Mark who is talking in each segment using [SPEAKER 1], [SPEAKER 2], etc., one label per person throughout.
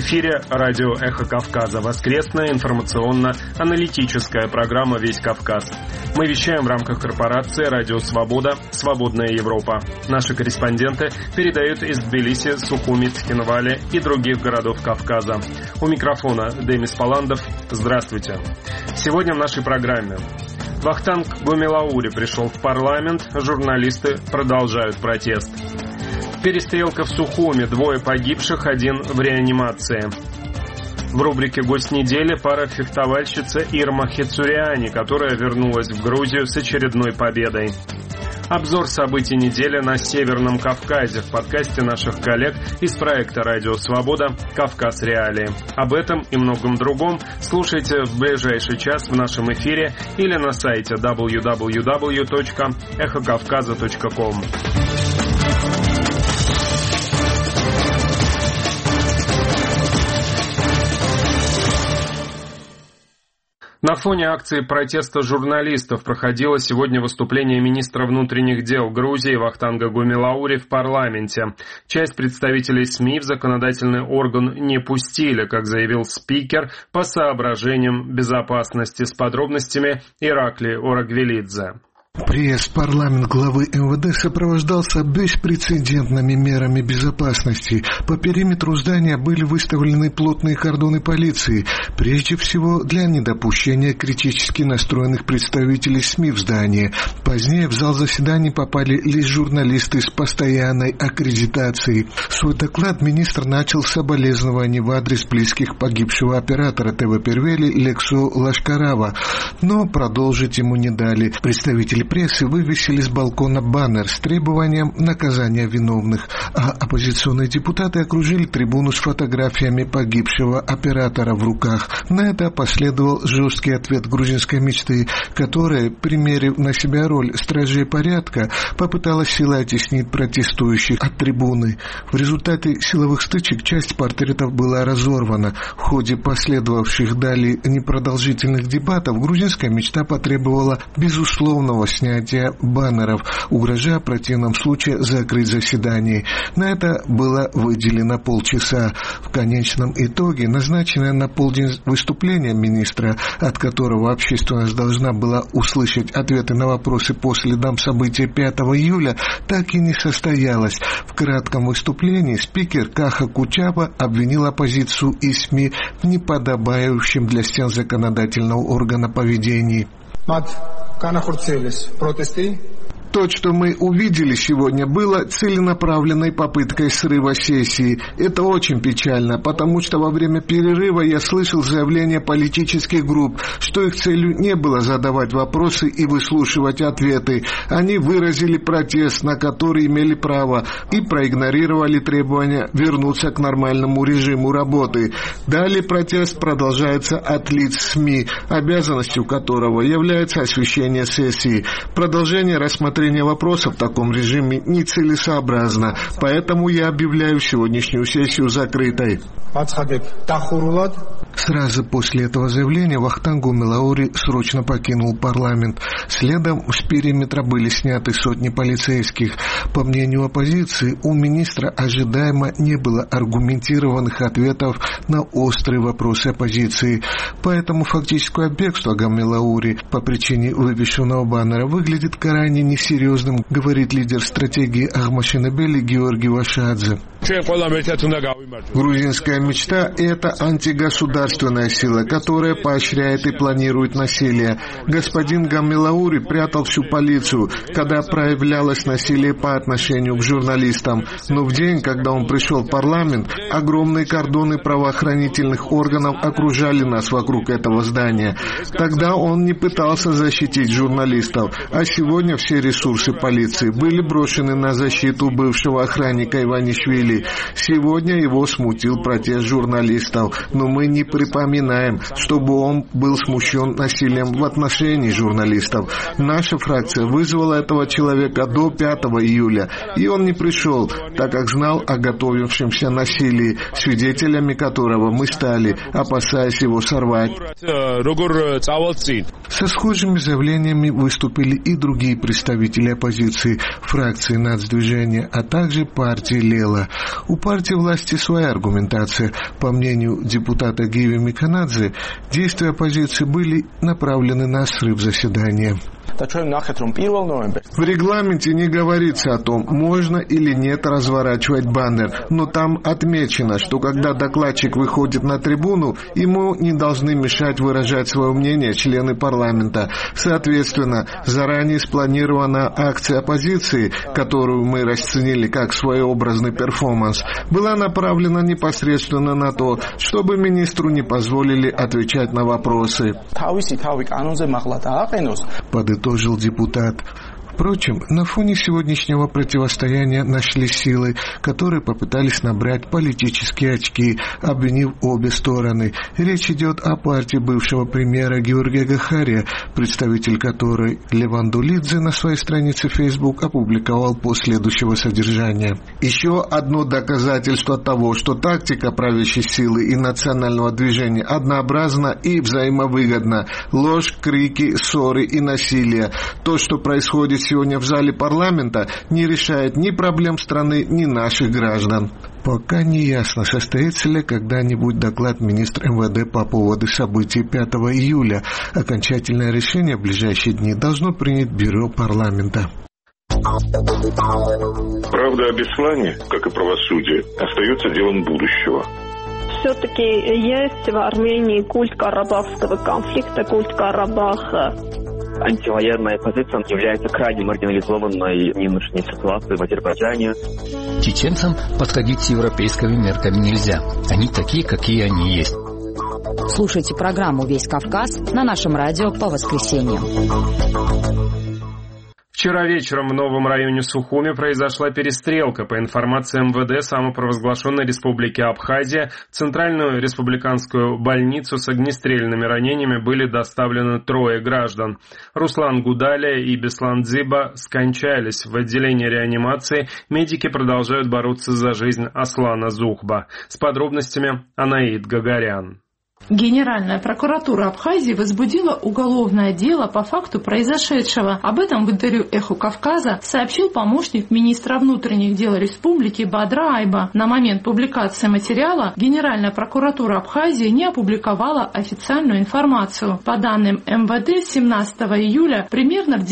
[SPEAKER 1] эфире радио «Эхо Кавказа», воскресная информационно-аналитическая программа «Весь Кавказ». Мы вещаем в рамках корпорации «Радио Свобода. Свободная Европа». Наши корреспонденты передают из Тбилиси, Сухуми, Цхинвали и других городов Кавказа. У микрофона Демис Паландов. Здравствуйте. Сегодня в нашей программе. Вахтанг Гумилаури пришел в парламент, журналисты продолжают протест. Перестрелка в Сухуми, 2 погибших, 1 в реанимации. В рубрике «Гость недели» пара-фехтовальщица Ирма Хицуриани, которая вернулась в Грузию с очередной победой. Обзор событий недели на Северном Кавказе в подкасте наших коллег из проекта «Радио Свобода. Кавказ. Реалии». Об этом и многом другом слушайте в ближайший час в нашем эфире или на сайте www.эхокавказа.ком. На фоне акции протеста журналистов проходило сегодня выступление министра внутренних дел Грузии Вахтанга Гумилаури в парламенте. Часть представителей СМИ в законодательный орган не пустили, как заявил спикер, по соображениям безопасности. С подробностями Ираклий Орагвелидзе.
[SPEAKER 2] Приезд в парламент главы МВД сопровождался беспрецедентными мерами безопасности. По периметру здания были выставлены плотные кордоны полиции, прежде всего для недопущения критически настроенных представителей СМИ в здание. Позднее в зал заседаний попали лишь журналисты с постоянной аккредитацией. Свой доклад министр начал с соболезнований в адрес близких погибшего оператора ТВ Первели Лексу Лашкарава, но продолжить ему не дали. Представители прессы вывесили с балкона баннер с требованием наказания виновных, а оппозиционные депутаты окружили трибуну с фотографиями погибшего оператора в руках. На это последовал жесткий ответ грузинской мечты, которая, примерив на себя роль стражей порядка, попыталась силой оттеснить протестующих от трибуны. В результате силовых стычек часть портретов была разорвана. В ходе последовавших далее непродолжительных дебатов грузинская мечта потребовала безусловного снятия баннеров, угрожая в противном случае закрыть заседание. На это было выделено полчаса. В конечном итоге назначенное на полдень выступление министра, от которого общественность должна была услышать ответы на вопросы по следам событий 5 июля, так и не состоялось. В кратком выступлении спикер Каха Кучаба обвинил оппозицию и СМИ в неподобающем для стен законодательного органа поведении. То, что мы увидели сегодня, было целенаправленной попыткой срыва сессии. Это очень печально, потому что во время перерыва я слышал заявления политических групп, что их целью не было задавать вопросы и выслушивать ответы. Они выразили протест, на который имели право, и проигнорировали требования вернуться к нормальному режиму работы. Далее протест продолжается от лиц СМИ, обязанностью которого является освещение сессии. Продолжение рассмотрения вопросов в таком режиме нецелесообразно, поэтому я объявляю сегодняшнюю сессию закрытой. Сразу после этого заявления Вахтанг Гумилаури срочно покинул парламент. Следом с периметра были сняты сотни полицейских. По мнению оппозиции, у министра ожидаемо не было аргументированных ответов на острые вопросы оппозиции. Поэтому фактическое бегство Гумилаури по причине вывешенного баннера выглядит крайне несерьезным, говорит лидер стратегии Ахмашинабели Георгий Вашадзе. Грузинская мечта – это антигосударственная сила, которая поощряет и планирует насилие. Господин Гумилаури прятал всю полицию, когда проявлялось насилие по отношению к журналистам. Но в день, когда он пришел в парламент, огромные кордоны правоохранительных органов окружали нас вокруг этого здания. Тогда он не пытался защитить журналистов, а сегодня все ресурсы полиции были брошены на защиту бывшего охранника Иванишвили. Сегодня его смутил протест журналистов, но мы не припоминаем, чтобы он был смущен насилием в отношении журналистов. Наша фракция вызвала этого человека до 5 июля, и он не пришел, так как знал о готовившемся насилии, свидетелями которого мы стали, опасаясь его сорвать. Со схожими заявлениями выступили и другие представители оппозиции, фракции Нацдвижения, а также партии Лела. У партии власти своя аргументация. По мнению депутата Гиви Миканадзе, действия оппозиции были направлены на срыв заседания. В регламенте не говорится о том, можно или нет разворачивать баннер, но там отмечено, что когда докладчик выходит на трибуну, ему не должны мешать выражать свое мнение члены парламента. Соответственно, заранее спланирована акция оппозиции, которую мы расценили как своеобразный перформанс, была направлена непосредственно на то, чтобы министру не позволили отвечать на вопросы. Подытожил депутат. Впрочем, на фоне сегодняшнего противостояния нашлись силы, которые попытались набрать политические очки, обвинив обе стороны. Речь идет о партии бывшего премьера Георгия Гахария, представитель которой Леван Дулидзе на своей странице Facebook опубликовал пост следующего содержания. Еще одно доказательство того, что тактика правящей силы и национального движения однообразна и взаимовыгодна. Ложь, крики, ссоры и насилие. То, что происходит сегодня в зале парламента, не решает ни проблем страны, ни наших граждан. Пока не ясно, состоится ли когда-нибудь доклад министра МВД по поводу событий 5 июля. Окончательное решение в ближайшие дни должно принять бюро парламента.
[SPEAKER 3] Правда о Беслане, как и правосудие, остается делом будущего.
[SPEAKER 4] Все-таки есть в Армении культ карабахского конфликта, культ Карабаха.
[SPEAKER 5] Антивоенная позиция является крайне маргинализованной в нынешней ситуации в Азербайджане.
[SPEAKER 6] Чеченцам подходить с европейскими мерками нельзя. Они такие, какие они есть.
[SPEAKER 7] Слушайте программу «Весь Кавказ» на нашем радио по воскресеньям.
[SPEAKER 1] Вчера вечером в новом районе Сухуми произошла перестрелка. По информации МВД самопровозглашенной республики Абхазия, в Центральную республиканскую больницу с огнестрельными ранениями были доставлены 3 граждан. Руслан Гудалия и Беслан Дзиба скончались. В отделении реанимации медики продолжают бороться за жизнь Аслана Зухба. С подробностями Анаид Гагарян.
[SPEAKER 8] Генеральная прокуратура Абхазии возбудила уголовное дело по факту произошедшего. Об этом в интервью «Эхо Кавказа» сообщил помощник министра внутренних дел республики Бадра Айба. На момент публикации материала Генеральная прокуратура Абхазии не опубликовала официальную информацию. По данным МВД, 17 июля примерно в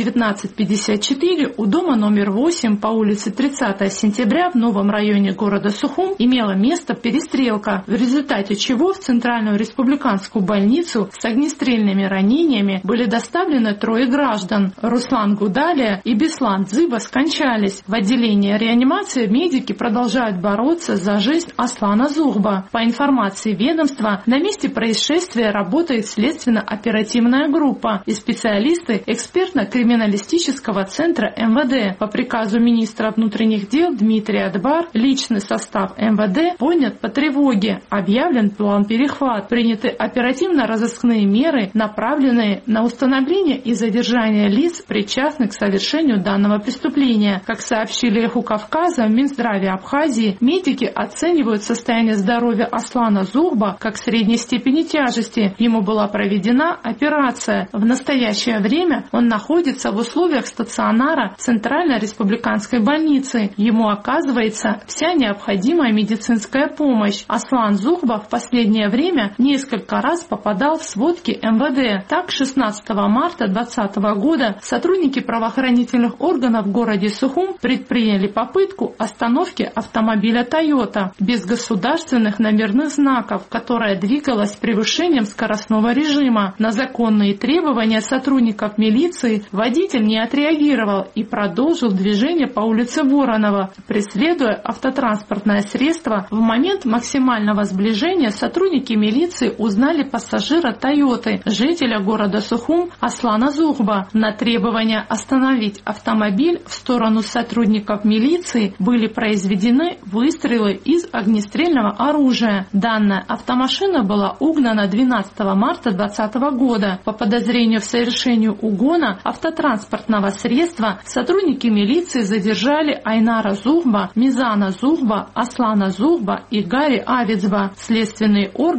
[SPEAKER 8] 19:54 у дома номер 8 по улице 30 сентября в новом районе города Сухум имела место перестрелка, в результате чего в Центральную республиканскую больницу с огнестрельными ранениями были доставлены 3 граждан. Руслан Гудалия и Беслан Дзиба скончались. В отделении реанимации медики продолжают бороться за жизнь Аслана Зухба. По информации ведомства, на месте происшествия работает следственно-оперативная группа и специалисты экспертно-криминалистического центра МВД. По приказу министра внутренних дел Дмитрия Адбар личный состав МВД поднят по тревоге. Объявлен план перехват. Приняты оперативно-розыскные меры, направленные на установление и задержание лиц, причастных к совершению данного преступления. Как сообщили «Эху Кавказа», в Минздраве Абхазии медики оценивают состояние здоровья Аслана Зухба как средней степени тяжести. Ему была проведена операция. В настоящее время он находится в условиях стационара Центральной республиканской больницы. Ему оказывается вся необходимая медицинская помощь. Аслан Зухба в последнее время несколько раз попадал в сводки МВД. Так, 16 марта 2020 года сотрудники правоохранительных органов в городе Сухум предприняли попытку остановки автомобиля Toyota без государственных номерных знаков, которая двигалась с превышением скоростного режима. На законные требования сотрудников милиции водитель не отреагировал и продолжил движение по улице Воронова, преследуя автотранспортное средство. В момент максимального сближения сотрудники милиции узнали пассажира Тойоты, жителя города Сухум Аслана Зухба. На требование остановить автомобиль в сторону сотрудников милиции были произведены выстрелы из огнестрельного оружия. Данная автомашина была угнана 12 марта 2020 года. По подозрению в совершении угона автотранспортного средства сотрудники милиции задержали Айнара Зухба, Мизана Зухба, Аслана Зухба и Гари Авицба. Следственные органы обвиняют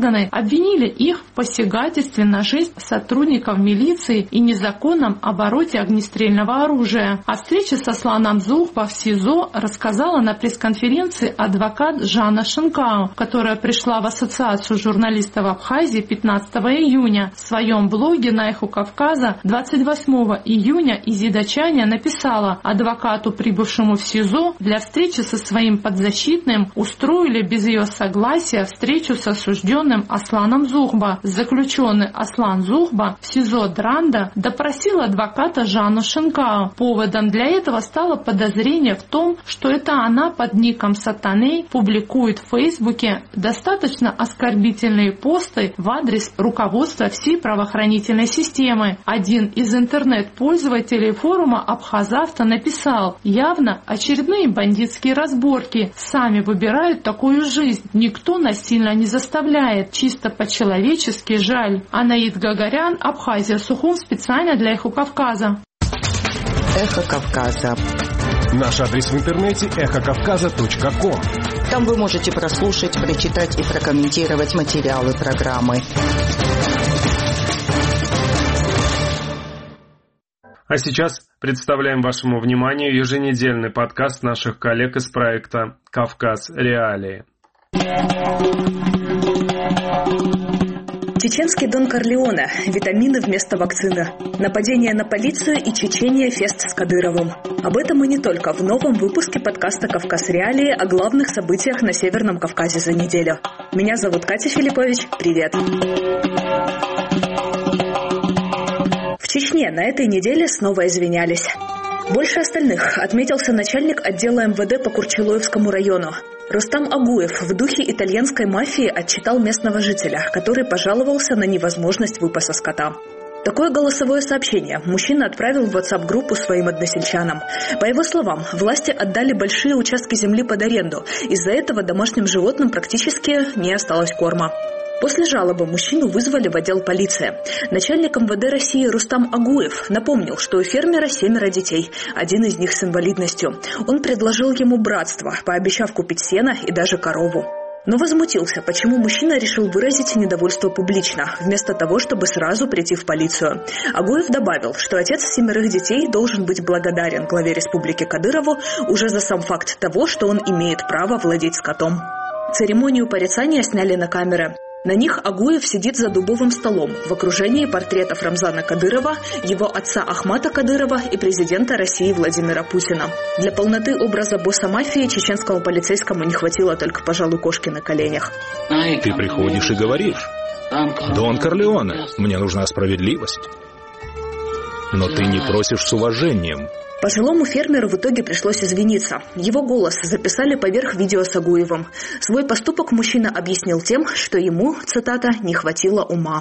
[SPEAKER 8] обвинили их в посягательстве на жизнь сотрудников милиции и незаконном обороте огнестрельного оружия. О встрече с Асланом Зухба в СИЗО рассказала на пресс-конференции адвокат Жанна Шинкао, которая пришла в Ассоциацию журналистов Абхазии 15 июня. В своем блоге на Эхо Кавказа 28 июня Изида Чаня написала: адвокату, прибывшему в СИЗО для встречи со своим подзащитным, устроили без ее согласия встречу с осужденным Асланом Зухба. Заключенный Аслан Зухба в СИЗО Дранда допросил адвоката Жанну Шинкао. Поводом для этого стало подозрение в том, что это она под ником Сатаней публикует в Фейсбуке достаточно оскорбительные посты в адрес руководства всей правоохранительной системы. Один из интернет-пользователей форума Абхазавто написал: явно очередные бандитские разборки. Сами выбирают такую жизнь. Никто насильно не заставляет. Чисто по-человечески жаль. Анаид Гагарян, Абхазия, Сухум, специально для Эхо Кавказа.
[SPEAKER 9] Эхо Кавказа.
[SPEAKER 10] Наш адрес в интернете эхокавказа.ком.
[SPEAKER 9] Там вы можете прослушать, прочитать и прокомментировать материалы программы.
[SPEAKER 1] А сейчас представляем вашему вниманию еженедельный подкаст наших коллег из проекта «Кавказ. Реалии».
[SPEAKER 11] Чеченский Дон Корлеоне. Витамины вместо вакцины. Нападение на полицию и Чечения фест с Кадыровым. Об этом и не только в новом выпуске подкаста «Кавказ. Реалии» о главных событиях на Северном Кавказе за неделю. Меня зовут Катя Филиппович. Привет. В Чечне на этой неделе снова извинялись. Больше остальных отметился начальник отдела МВД по Курчилоевскому району. Рустам Агуев в духе итальянской мафии отчитал местного жителя, который пожаловался на невозможность выпаса скота. Такое голосовое сообщение мужчина отправил в WhatsApp-группу своим односельчанам. По его словам, власти отдали большие участки земли под аренду. Из-за этого домашним животным практически не осталось корма. После жалобы мужчину вызвали в отдел полиции. Начальник МВД России Рустам Агуев напомнил, что у фермера 7 детей, один из них с инвалидностью. Он предложил ему братство, пообещав купить сено и даже корову. Но возмутился, почему мужчина решил выразить недовольство публично, вместо того, чтобы сразу прийти в полицию. Агуев добавил, что отец 7 детей должен быть благодарен главе республики Кадырову уже за сам факт того, что он имеет право владеть скотом. Церемонию порицания сняли на камеры. На них Агуев сидит за дубовым столом в окружении портретов Рамзана Кадырова, его отца Ахмата Кадырова и президента России Владимира Путина. Для полноты образа босса мафии чеченскому полицейскому не хватило только, пожалуй, кошки на коленях.
[SPEAKER 12] Ты приходишь и говоришь: «Дон Корлеоне, мне нужна справедливость». Но ты не просишь с уважением.
[SPEAKER 11] Пожилому фермеру в итоге пришлось извиниться. Его голос записали поверх видео с Агуевым. Свой поступок мужчина объяснил тем, что ему, цитата, «не хватило ума».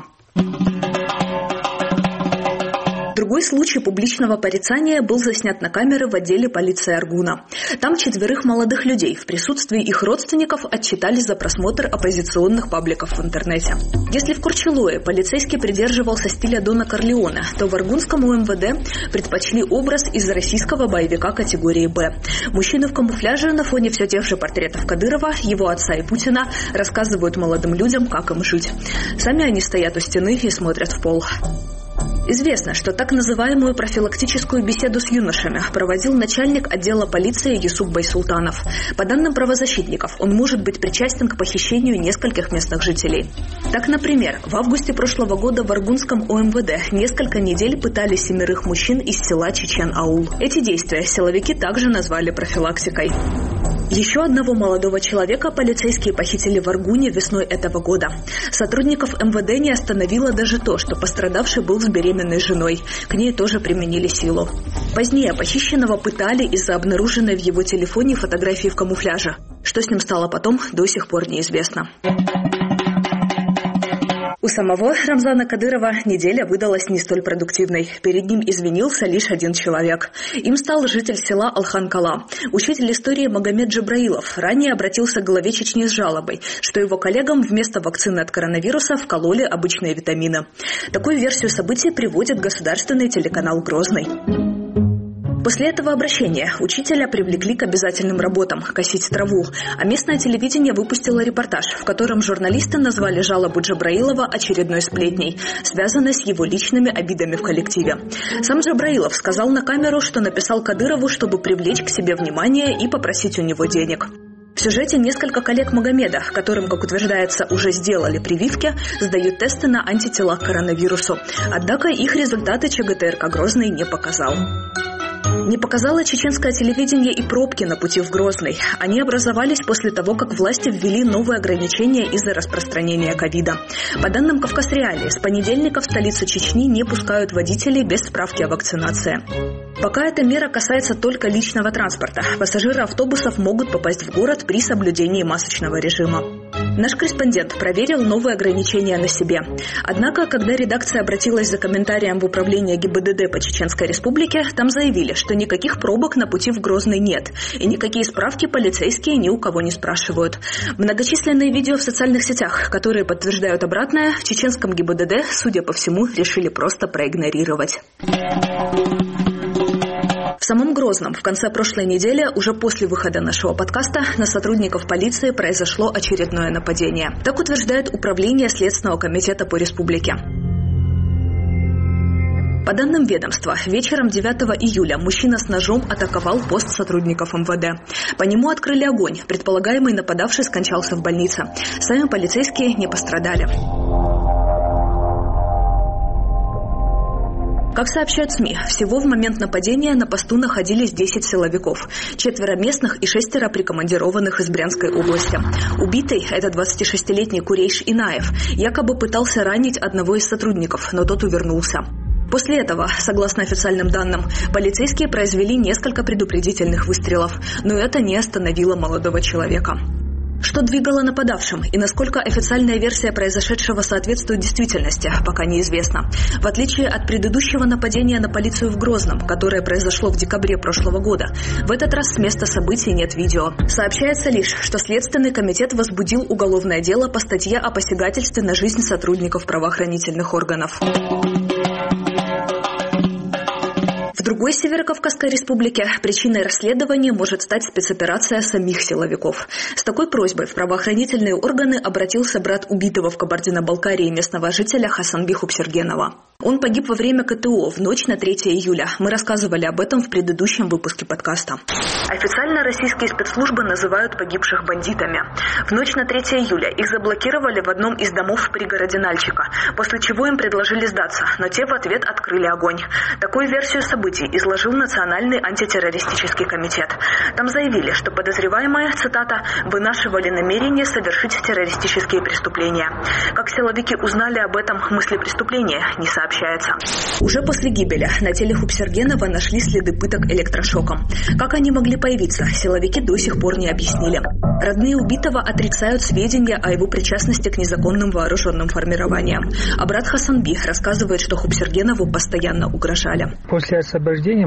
[SPEAKER 11] Другой случай публичного порицания был заснят на камеры в отделе полиции Аргуна. Там 4 молодых людей в присутствии их родственников отчитались за просмотр оппозиционных пабликов в интернете. Если в Курчилое полицейский придерживался стиля Дона Корлеоне, то в аргунскому МВД предпочли образ из российского боевика категории «Б». Мужчины в камуфляже на фоне все тех же портретов Кадырова, его отца и Путина рассказывают молодым людям, как им жить. Сами они стоят у стены и смотрят в пол. Известно, что так называемую профилактическую беседу с юношами проводил начальник отдела полиции Юсуп Байсултанов. По данным правозащитников, он может быть причастен к похищению нескольких местных жителей. Так, например, в августе прошлого года в Аргунском ОМВД несколько недель пытали 7 мужчин из села Чечен-Аул. Эти действия силовики также назвали профилактикой. Еще одного молодого человека полицейские похитили в Аргуне весной этого года. Сотрудников МВД не остановило даже то, что пострадавший был с беременной женой. К ней тоже применили силу. Позднее похищенного пытали из-за обнаруженной в его телефоне фотографии в камуфляже. Что с ним стало потом, до сих пор неизвестно. У самого Рамзана Кадырова неделя выдалась не столь продуктивной. Перед ним извинился лишь один человек. Им стал житель села Алхан-Кала. Учитель истории Магомед Джабраилов ранее обратился к главе Чечни с жалобой, что его коллегам вместо вакцины от коронавируса вкололи обычные витамины. Такую версию событий приводит государственный телеканал «Грозный». После этого обращения учителя привлекли к обязательным работам – косить траву, а местное телевидение выпустило репортаж, в котором журналисты назвали жалобу Джабраилова очередной сплетней, связанной с его личными обидами в коллективе. Сам Джабраилов сказал на камеру, что написал Кадырову, чтобы привлечь к себе внимание и попросить у него денег. В сюжете несколько коллег Магомеда, которым, как утверждается, уже сделали прививки, сдают тесты на антитела к коронавирусу. Однако их результаты ЧГТРК Грозный не показал. Не показало чеченское телевидение и пробки на пути в Грозный. Они образовались после того, как власти ввели новые ограничения из-за распространения ковида. По данным «Кавказ-Реалии», с понедельника в столицу Чечни не пускают водителей без справки о вакцинации. Пока эта мера касается только личного транспорта. Пассажиры автобусов могут попасть в город при соблюдении масочного режима. Наш корреспондент проверил новые ограничения на себе. Однако, когда редакция обратилась за комментарием в управление ГИБДД по Чеченской Республике, там заявили, что никаких пробок на пути в Грозный нет, и никакие справки полицейские ни у кого не спрашивают. Многочисленные видео в социальных сетях, которые подтверждают обратное, в чеченском ГИБДД, судя по всему, решили просто проигнорировать. В самом Грозном в конце прошлой недели, уже после выхода нашего подкаста, на сотрудников полиции произошло очередное нападение. Так утверждает Управление Следственного комитета по республике. По данным ведомства, вечером 9 июля мужчина с ножом атаковал пост сотрудников МВД. По нему открыли огонь. Предполагаемый нападавший скончался в больнице. Сами полицейские не пострадали. Как сообщают СМИ, всего в момент нападения на посту находились 10 силовиков, 4 местных и 6 прикомандированных из Брянской области. Убитый, это 26-летний Курейш Инаев, якобы пытался ранить одного из сотрудников, но тот увернулся. После этого, согласно официальным данным, полицейские произвели несколько предупредительных выстрелов, но это не остановило молодого человека. Что двигало нападавшим и насколько официальная версия произошедшего соответствует действительности, пока неизвестно. В отличие от предыдущего нападения на полицию в Грозном, которое произошло в декабре прошлого года, в этот раз с места событий нет видео. Сообщается лишь, что Следственный комитет возбудил уголовное дело по статье о посягательстве на жизнь сотрудников правоохранительных органов. В другой Северо-Кавказской республике причиной расследования может стать спецоперация самих силовиков. С такой просьбой в правоохранительные органы обратился брат убитого в Кабардино-Балкарии местного жителя Хасанби Хупсергенова. Он погиб во время КТО в ночь на 3 июля. Мы рассказывали об этом в предыдущем выпуске подкаста. Официально российские спецслужбы называют погибших бандитами. В ночь на 3 июля их заблокировали в одном из домов в пригороде Нальчика, после чего им предложили сдаться, но те в ответ открыли огонь. Такую версию событий изложил Национальный антитеррористический комитет. Там заявили, что подозреваемые, цитата, «вынашивали намерение совершить террористические преступления». Как силовики узнали об этом, мысли преступления не сообщается. Уже после гибели на теле Хупсергенова нашли следы пыток электрошоком. Как они могли появиться, силовики до сих пор не объяснили. Родные убитого отрицают сведения о его причастности к незаконным вооруженным формированиям. А брат Хасанби рассказывает, что Хупсергенову постоянно угрожали.
[SPEAKER 13] После освобождения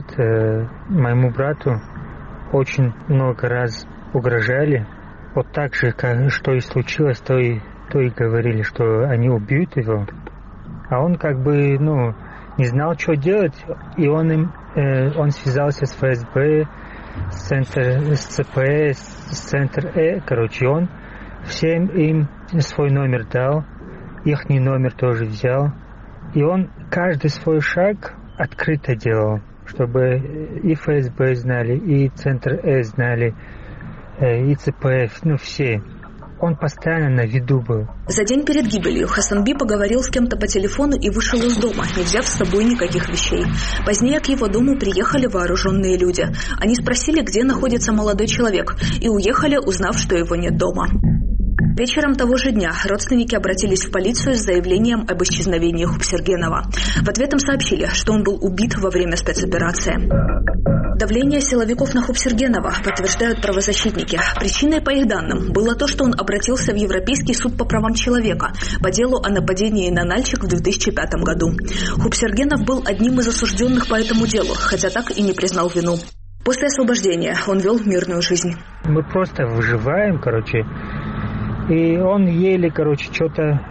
[SPEAKER 13] моему брату очень много раз угрожали. Вот так же, что и случилось, то и говорили, что они убьют его. А он не знал, что делать, и он связался с ФСБ, с ЦП, с Центр он всем им свой номер дал, ихний номер тоже взял, и он каждый свой шаг открыто делал, чтобы и ФСБ знали, и Центр знали, и ЦП, все. Он постоянно на виду был.
[SPEAKER 11] За день перед гибелью Хасанби поговорил с кем-то по телефону и вышел из дома, не взяв с собой никаких вещей. Позднее к его дому приехали вооруженные люди. Они спросили, где находится молодой человек, и уехали, узнав, что его нет дома. Вечером того же дня родственники обратились в полицию с заявлением об исчезновении Хупсергенова. В ответ им сообщили, что он был убит во время спецоперации. Давление силовиков на Хупсергенова подтверждают правозащитники. Причиной, по их данным, было то, что он обратился в Европейский суд по правам человека по делу о нападении на Нальчик в 2005 году. Хупсергенов был одним из осужденных по этому делу, хотя так и не признал вину. После освобождения он вел мирную жизнь.
[SPEAKER 13] Мы просто выживаем, И он еле, что-то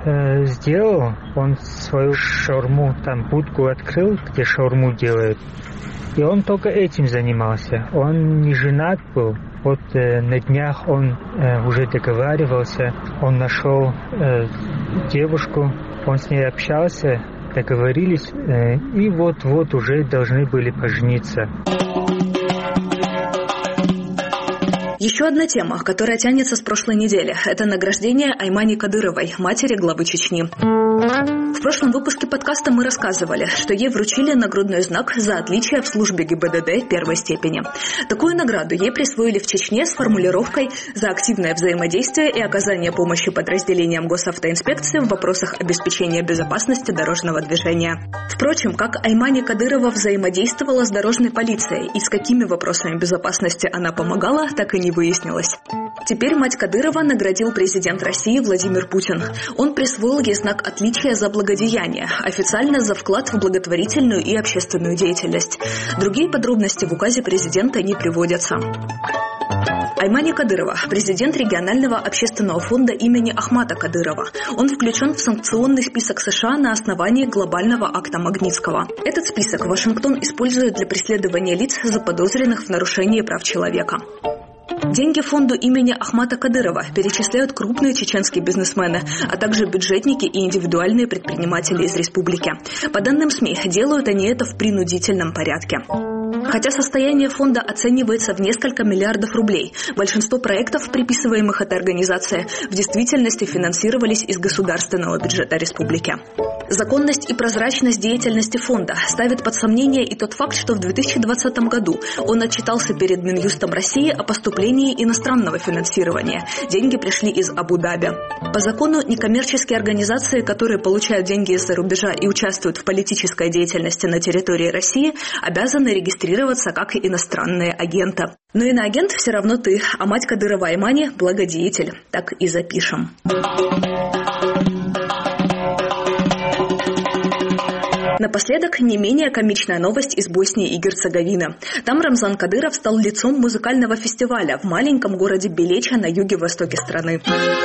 [SPEAKER 13] сделал. Он свою шаурму, будку открыл, где шаурму делают. И он только этим занимался. Он не женат был. Вот на днях он уже договаривался. Он нашел девушку, он с ней общался, договорились, и вот уже должны были пожениться.
[SPEAKER 11] Еще одна тема, которая тянется с прошлой недели, это награждение Аймани Кадыровой, матери главы Чечни. В прошлом выпуске подкаста мы рассказывали, что ей вручили нагрудной знак за отличие в службе ГИБДД первой степени. Такую награду ей присвоили в Чечне с формулировкой «за активное взаимодействие и оказание помощи подразделениям госавтоинспекции в вопросах обеспечения безопасности дорожного движения». Впрочем, как Аймани Кадырова взаимодействовала с дорожной полицией и с какими вопросами безопасности она помогала, так и не выяснилось. Теперь мать Кадырова наградил президент России Владимир Путин. Он присвоил ей знак отличия за благодеяние, официально за вклад в благотворительную и общественную деятельность. Другие подробности в указе президента не приводятся. Аймани Кадырова – президент регионального общественного фонда имени Ахмата Кадырова. Он включен в санкционный список США на основании глобального акта Магнитского. Этот список Вашингтон использует для преследования лиц, заподозренных в нарушении прав человека. Деньги фонду имени Ахмата Кадырова перечисляют крупные чеченские бизнесмены, а также бюджетники и индивидуальные предприниматели из республики. По данным СМИ, делают они это в принудительном порядке. Хотя состояние фонда оценивается в несколько миллиардов рублей, большинство проектов, приписываемых этой организации, в действительности финансировались из государственного бюджета республики. Законность и прозрачность деятельности фонда ставит под сомнение и тот факт, что в 2020 году он отчитался перед Минюстом России о поступлении иностранного финансирования. Деньги пришли из Абу-Даби. По закону некоммерческие организации, которые получают деньги из-за рубежа и участвуют в политической деятельности на территории России, обязаны регистрироваться как иностранные агенты. Но иноагент все равно ты, а мать Кадырова Аймани – благодеятель. Так и запишем. Напоследок, не менее комичная новость из Боснии и Герцеговины. Там Рамзан Кадыров стал лицом музыкального фестиваля в маленьком городе Белеча на юге-востоке страны.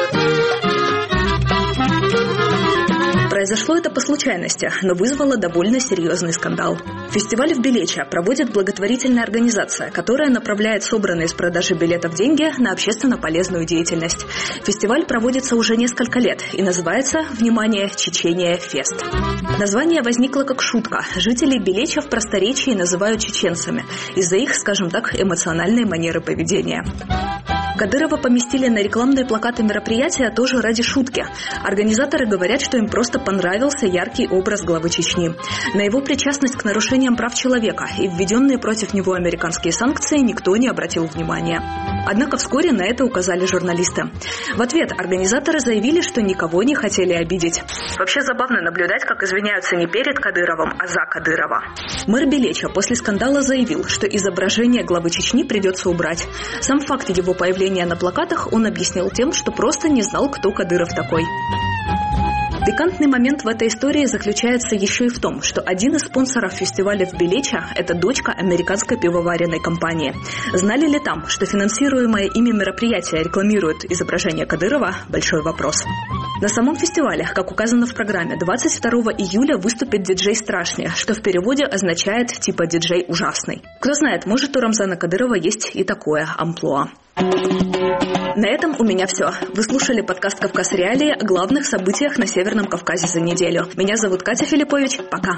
[SPEAKER 11] Произошло это по случайности, но вызвало довольно серьезный скандал. Фестиваль в Белече проводит благотворительная организация, которая направляет собранные с продажи билетов деньги на общественно полезную деятельность. Фестиваль проводится уже несколько лет и называется, внимание, «Чечения Фест». Название возникло как шутка. Жителей Белеча в просторечии называют чеченцами из-за их, скажем так, эмоциональной манеры поведения. Кадырова поместили на рекламные плакаты мероприятия тоже ради шутки. Организаторы говорят, что им просто понравился яркий образ главы Чечни. На его причастность к нарушениям прав человека и введенные против него американские санкции никто не обратил внимания. Однако вскоре на это указали журналисты. В ответ организаторы заявили, что никого не хотели обидеть. Вообще забавно наблюдать, как извиняются не перед Кадыровым, а за Кадырова. Мэр Белеча после скандала заявил, что изображение главы Чечни придется убрать. Сам факт его появления на плакатах он объяснил тем, что просто не знал, кто Кадыров такой. Пикантный момент в этой истории заключается еще и в том, что один из спонсоров фестиваля в Белече – это дочка американской пивоваренной компании. Знали ли там, что финансируемое ими мероприятие рекламирует изображение Кадырова – большой вопрос. На самом фестивале, как указано в программе, 22 июля выступит диджей «Страшный», что в переводе означает типа «диджей ужасный». Кто знает, может, у Рамзана Кадырова есть и такое амплуа. На этом у меня все. Вы слушали подкаст «Кавказ Реалии» о главных событиях на Северном Кавказе за неделю. Меня зовут Катя Филиппович. Пока.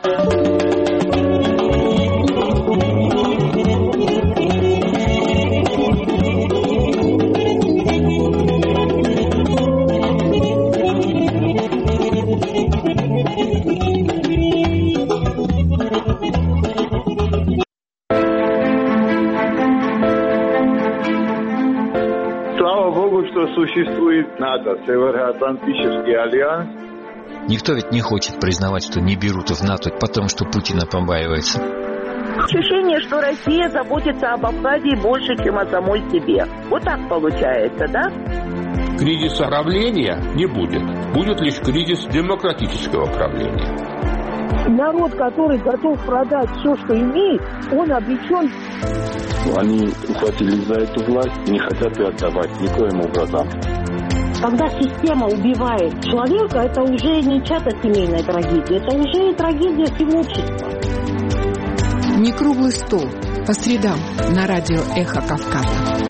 [SPEAKER 14] Существует НАТО, Североатлантический альянс.
[SPEAKER 6] Никто ведь не хочет признавать, что не берут в НАТО, потому что Путина побаивается.
[SPEAKER 15] Ощущение, что Россия заботится об Абхазии больше, чем о самой себе. Вот так получается, да?
[SPEAKER 16] Кризиса правления не будет. Будет лишь кризис демократического правления.
[SPEAKER 17] Народ, который готов продать все, что имеет, он обречен.
[SPEAKER 3] Они ухватились за эту власть и не хотят ее отдавать никоим образом.
[SPEAKER 17] Когда система убивает человека, это уже не чья-то семейная трагедия, это уже трагедия всего общества.
[SPEAKER 18] Не круглый стол. По средам на радио «Эхо Кавказа».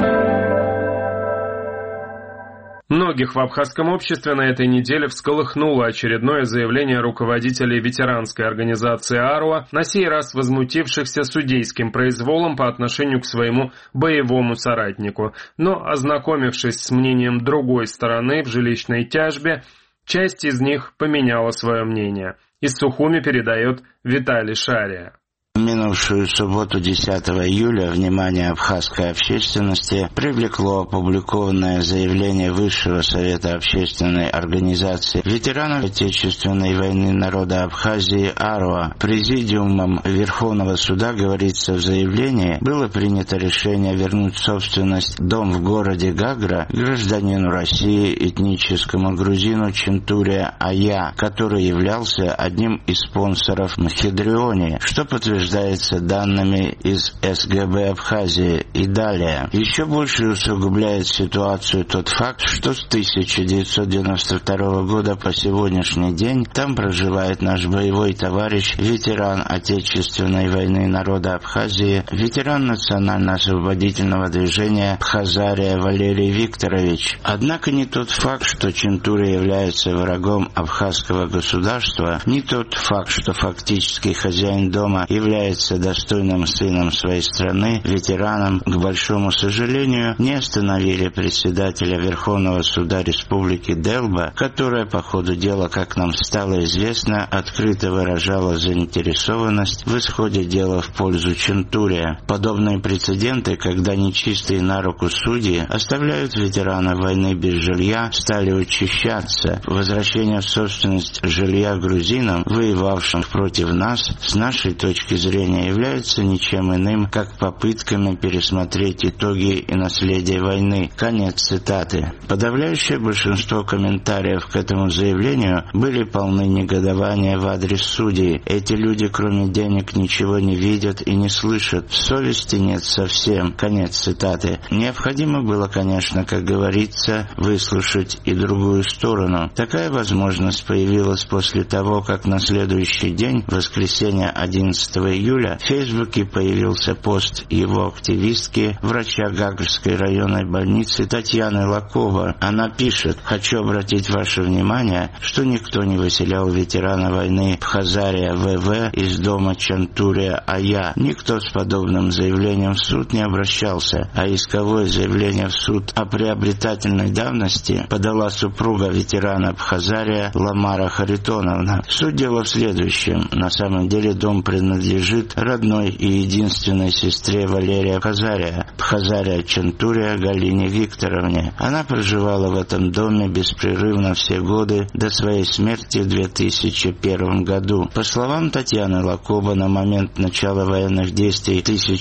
[SPEAKER 1] Многих в абхазском обществе на этой неделе всколыхнуло очередное заявление руководителей ветеранской организации «Аруа», на сей раз возмутившихся судейским произволом по отношению к своему боевому соратнику. Но, ознакомившись с мнением другой стороны в жилищной тяжбе, часть из них поменяла свое мнение. Из Сухуми передает Виталий Шария.
[SPEAKER 19] В минувшую субботу, 10 июля, внимание абхазской общественности привлекло опубликованное заявление Высшего совета общественной организации ветеранов Отечественной войны народа Абхазии «Аруа». Президиумом Верховного суда, говорится в заявлении, было принято решение вернуть собственность дом в городе Гагра гражданину России, этническому грузину Чентуре Ая, который являлся одним из спонсоров Мхедриони, что подтверждается данными из СГБ Абхазии. И далее. Еще больше усугубляет ситуацию тот факт, что с 1992 года по сегодняшний день там проживает наш боевой товарищ, ветеран Отечественной войны народа Абхазии, ветеран национально-освободительного движения Абхазария Валерий Викторович. Однако ни тот факт, что Чентуре является врагом абхазского государства, ни тот факт, что фактически хозяин дома является достойным сыном своей страны, ветераном, к большому сожалению, не остановили председателя Верховного суда Республики Делба, которая по ходу дела, как нам стало известно, открыто выражала заинтересованность в исходе дела в пользу Чентуре. Подобные прецеденты, когда нечистые на руку судьи оставляют ветерана войны без жилья, стали учащаться. Возвращение в собственность жилья грузинам, воевавшим против нас, с нашей точки зрения является ничем иным, как попытками пересмотреть итоги и наследие войны. Конец цитаты. Подавляющее большинство комментариев к этому заявлению были полны негодования в адрес судей. Эти люди, кроме денег, ничего не видят и не слышат. Совести нет совсем. Конец цитаты. Необходимо было, конечно, как говорится, выслушать и другую сторону. Такая возможность появилась после того, как на следующий день, воскресенье 11 июля, в Фейсбуке появился пост его активистки, врача Гагрской районной больницы Татьяны Лакова. Она пишет: «Хочу обратить ваше внимание, что никто не выселял ветерана войны Абхазария ВВ из дома Чентуре Ая. Никто с подобным заявлением в суд не обращался, а исковое заявление в суд о приобретательной давности подала супруга ветерана Абхазария Ламара Харитоновна. Суть дела в следующем. На самом деле дом принадлежит родной и единственной сестре Валерия Абхазария, Абхазария Чентуре Галине Викторовне. Она проживала в этом доме беспрерывно все годы до своей смерти в 2001 году. По словам Татьяны Лакоба, на момент начала военных действий в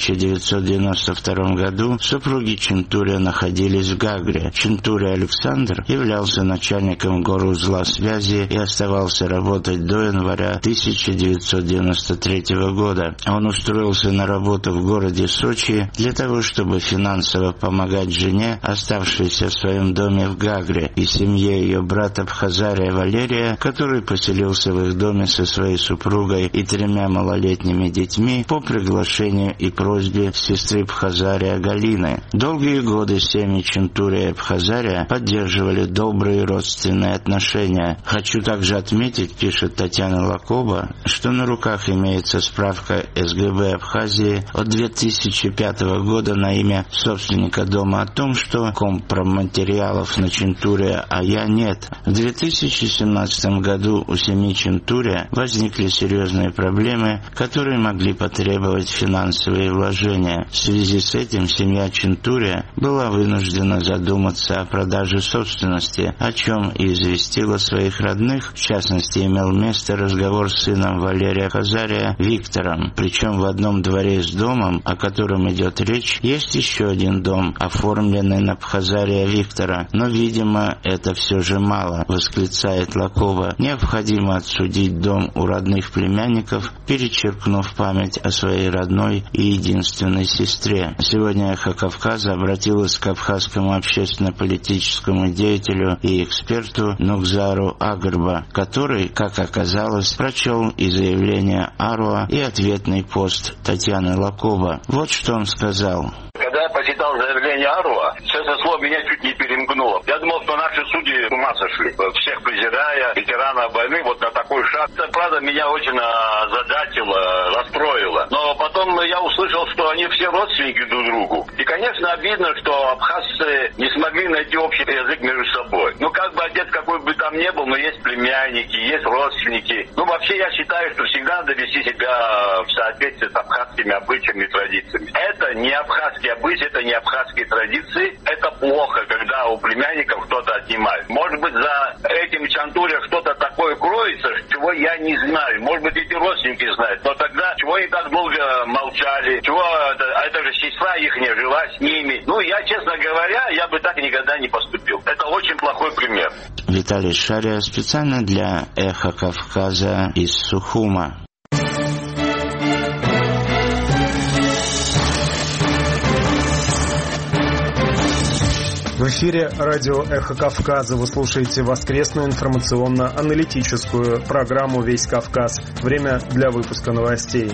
[SPEAKER 19] 1992 году супруги Чентуре находились в Гагре. Чентуре Александр являлся начальником горузла связи и оставался работать до января 1993 года. Он устроился на работу в городе Сочи для того, чтобы финансово помогать жене, оставшейся в своем доме в Гагре, и семье ее брата Абхазария Валерия, который поселился в их доме со своей супругой и 3 малолетними детьми по приглашению и просьбе сестры Абхазария Галины. Долгие годы семьи Чентуре и Абхазария поддерживали добрые родственные отношения. Хочу также отметить, пишет Татьяна Лакоба, что на руках имеется справка СГБ Абхазии от 2005 года на имя собственника дома о том, что компроматериалов на Чентуре Ая нет. В 2017 году у семьи Чентуре возникли серьезные проблемы, которые могли потребовать финансовые вложения. В связи с этим семья Чентуре была вынуждена задуматься о продаже собственности, о чем и известила своих родных. В частности, имел место разговор с сыном Валерия Абхазария Виктором. Причем в одном дворе с домом, о котором идет речь, есть еще один дом, оформленный на Абхазария Виктора. Но, видимо, это все же мало, восклицает Лакова. Необходимо отсудить дом у родных племянников, перечеркнув память о своей родной и единственной сестре. Сегодня «Эхо Кавказа» обратилась к абхазскому общественно-политическому деятелю и эксперту Нукзару Агрба, который, как оказалось, прочел и заявление Аруа и ответный пост Татьяны Лакоба. Вот что он сказал.
[SPEAKER 20] Когда я почитал заявление Арова, честное слово, меня чуть не перемкнуло. Я думал, что наши судьи с ума сошли, всех презирая, ветеранов войны, вот на такой шаг. Это, правда, меня очень озадачило, расстроило. Но потом я услышал, что они все родственники друг другу. И, конечно, обидно, что абхазцы не смогли найти общий язык между собой. Ну, как бы отец какой бы там ни был, но есть племянники, есть родственники. Ну, вообще, я считаю, что всегда надо вести себя в соответствии с абхазскими обычаями и традициями. Это не абхазские обычаи, это не абхазские традиции. Это плохо, когда у племянников кто-то отнимает. Может быть, за этим чантуря что-то такое кроется, чего я не знаю. Может быть, эти родственники знают. Но тогда чего они так долго молчали? Чего это же сестра их не жила с ними? Ну, я, честно говоря, я бы так никогда не поступил. Это очень плохой пример.
[SPEAKER 19] Виталий Шария специально для «Эхо Кавказа» из Сухума.
[SPEAKER 1] В эфире радио «Эхо Кавказа». Вы слушаете воскресную информационно-аналитическую программу «Весь Кавказ». Время для выпуска новостей.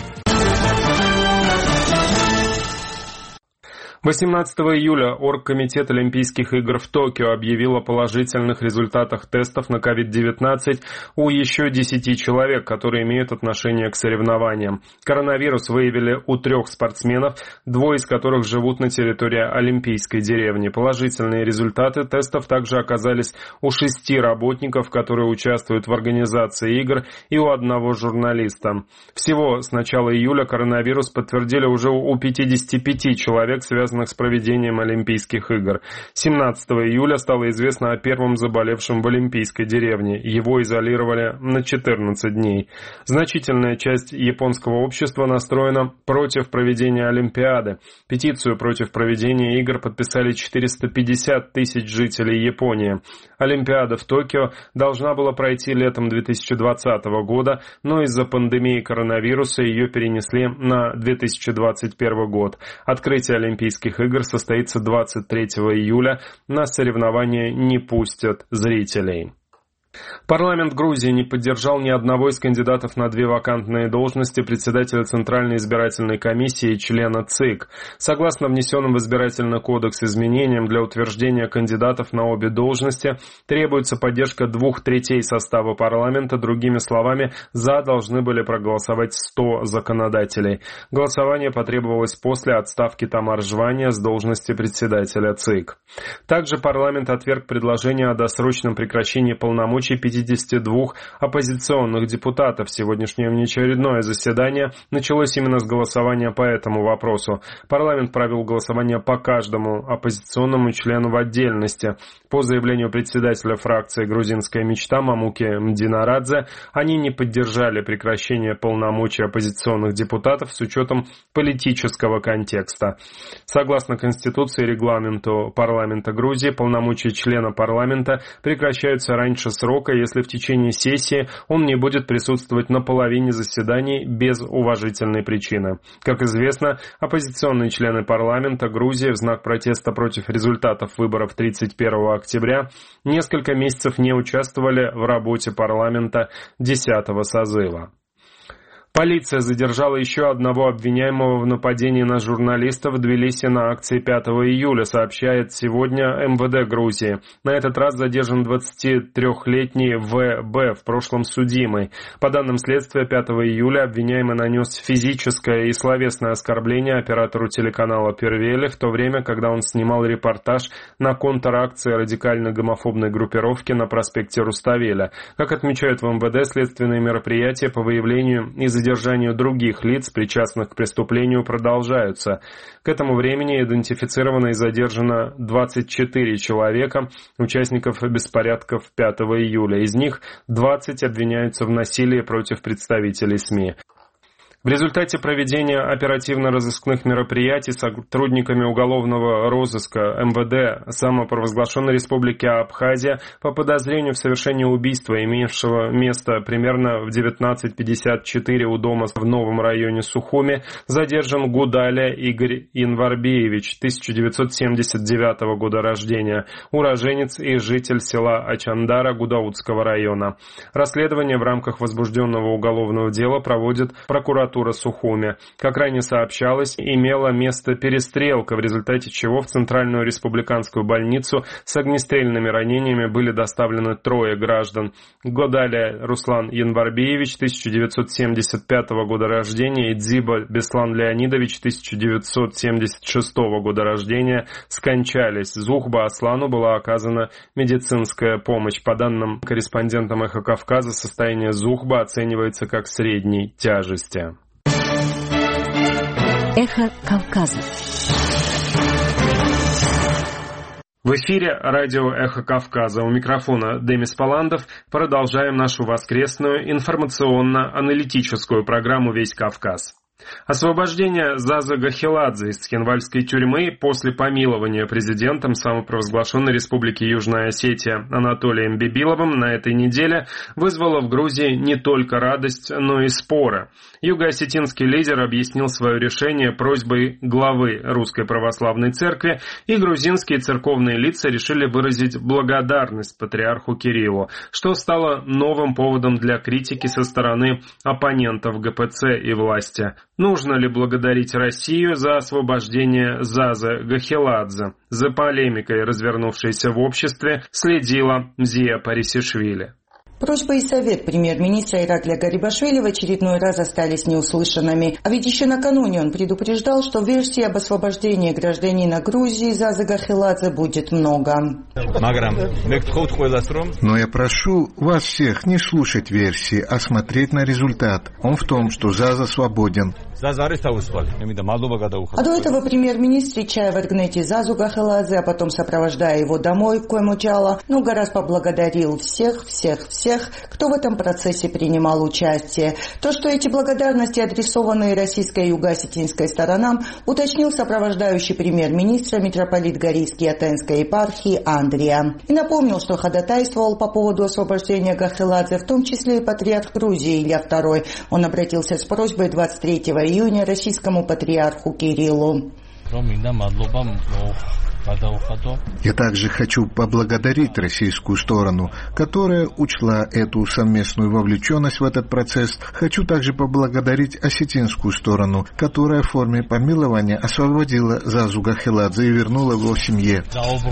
[SPEAKER 1] 18 июля Оргкомитет Олимпийских игр в Токио объявил о положительных результатах тестов на COVID-19 у еще 10 человек, которые имеют отношение к соревнованиям. Коронавирус выявили у 3 спортсменов, 2 из которых живут на территории Олимпийской деревни. Положительные результаты тестов также оказались у 6 работников, которые участвуют в организации игр, и у 1 журналиста. Всего с начала июля коронавирус подтвердили уже у 55 человек, связанных с проведением Олимпийских игр. 17 июля стало известно о первом заболевшем в Олимпийской деревне. Его изолировали на 14 дней. Значительная часть японского общества настроена против проведения Олимпиады. Петицию против проведения игр подписали 450 тысяч жителей Японии. Олимпиада в Токио должна была пройти летом 2020 года, но из-за пандемии коронавируса ее перенесли на 2021 год. Открытие Олимпийских игр состоится 23 июля. На соревнования не пустят зрителей. Парламент Грузии не поддержал ни одного из кандидатов на 2 вакантные должности председателя Центральной избирательной комиссии и члена ЦИК. Согласно внесенным в избирательный кодекс изменениям, для утверждения кандидатов на обе должности требуется поддержка 2/3 состава парламента. Другими словами, за должны были проголосовать 100 законодателей. Голосование потребовалось после отставки Тамар Жвания с должности председателя ЦИК. Также парламент отверг предложение о досрочном прекращении полномочий 52 оппозиционных депутатов. Сегодняшнее внеочередное заседание началось именно с голосования по этому вопросу. Парламент провел голосование по каждому оппозиционному члену в отдельности. По заявлению председателя фракции «Грузинская мечта» Мамуки Мдинарадзе, они не поддержали прекращение полномочий оппозиционных депутатов с учетом политического контекста. Согласно Конституции и регламенту парламента Грузии, полномочия члена парламента прекращаются раньше срока, если в течение сессии он не будет присутствовать на половине заседаний без уважительной причины. Как известно, оппозиционные члены парламента Грузии в знак протеста против результатов выборов 31 октября несколько месяцев не участвовали в работе парламента 10-го созыва. Полиция задержала еще одного обвиняемого в нападении на журналиста в Тбилиси на акции 5 июля, сообщает сегодня МВД Грузии. На этот раз задержан 23-летний В.Б., в прошлом судимый. По данным следствия, 5 июля обвиняемый нанес физическое и словесное оскорбление оператору телеканала «Первели», в то время, когда он снимал репортаж на контракции радикально-гомофобной группировки на проспекте Руставеля. Как отмечают в МВД, следственные мероприятия по выявлению и задержанию других лиц, причастных к преступлению, продолжаются. К этому времени идентифицировано и задержано 24 человека, участников беспорядков 5 июля. Из них 20 обвиняются в насилии против представителей СМИ. В результате проведения оперативно-розыскных мероприятий сотрудниками уголовного розыска МВД самопровозглашенной республики Абхазия по подозрению в совершении убийства, имевшего место примерно в 19:54 у дома в новом районе Сухуми, задержан Гудаля Игорь Инварбиевич, 1979 года рождения, уроженец и житель села Ачандара Гудаутского района. Расследование в рамках возбужденного уголовного дела проводит прокуратура прокуратура Сухуми. Как ранее сообщалось, имела место перестрелка, в результате чего в Центральную республиканскую больницу с огнестрельными ранениями были доставлены 3 граждан. Годали Руслан Январбиевич, 1975 года рождения, и Дзиба Беслан Леонидович, 1976 года рождения, скончались. Зухба Аслану была оказана медицинская помощь. По данным корреспондентам «Эхо Кавказа», состояние Зухба оценивается как средней тяжести.
[SPEAKER 7] Эхо Кавказа.
[SPEAKER 1] В эфире радио «Эхо Кавказа». У микрофона Демис Паландов. Продолжаем нашу воскресную информационно-аналитическую программу «Весь Кавказ». Освобождение Зазы Гахеладзе из Цхинвальской тюрьмы после помилования президентом самопровозглашенной Республики Южная Осетия Анатолием Бибиловым на этой неделе вызвало в Грузии не только радость, но и споры. Юго-осетинский лидер объяснил свое решение просьбой главы Русской Православной Церкви, и грузинские церковные лица решили выразить благодарность патриарху Кириллу, что стало новым поводом для критики со стороны оппонентов ГПЦ и власти. Нужно ли благодарить Россию за освобождение Зазы Гахеладзе? За полемикой, развернувшейся в обществе, следила Мзия Парисишвили.
[SPEAKER 9] Просьба и совет премьер-министра Ираклия Гарибашвили в очередной раз остались неуслышанными. А ведь еще накануне он предупреждал, что версий об освобождении гражданина Грузии Зазы Гахеладзе будет много.
[SPEAKER 2] Но я прошу вас всех не слушать версии, а смотреть на результат. Он в том, что Заза свободен.
[SPEAKER 9] А до этого премьер-министр, встречая в Эргнете Зазу Гахеладзе, а потом сопровождая его домой в Коймучало, много раз поблагодарил всех, кто в этом процессе принимал участие. То, что эти благодарности адресованы российской и юго-осетинской сторонам, уточнил сопровождающий премьер-министра митрополит Горийский Атенской епархии Андрия. И напомнил, что ходатайствовал по поводу освобождения Гахеладзе, в том числе и патриарх Грузии Илья II. Он обратился с просьбой 23 июня российскому патриарху Кириллу.
[SPEAKER 2] Я также хочу поблагодарить российскую сторону, которая учла эту совместную вовлеченность в этот процесс. Хочу также поблагодарить осетинскую сторону, которая в форме помилования освободила Зазу Гахеладзе и вернула его в семье.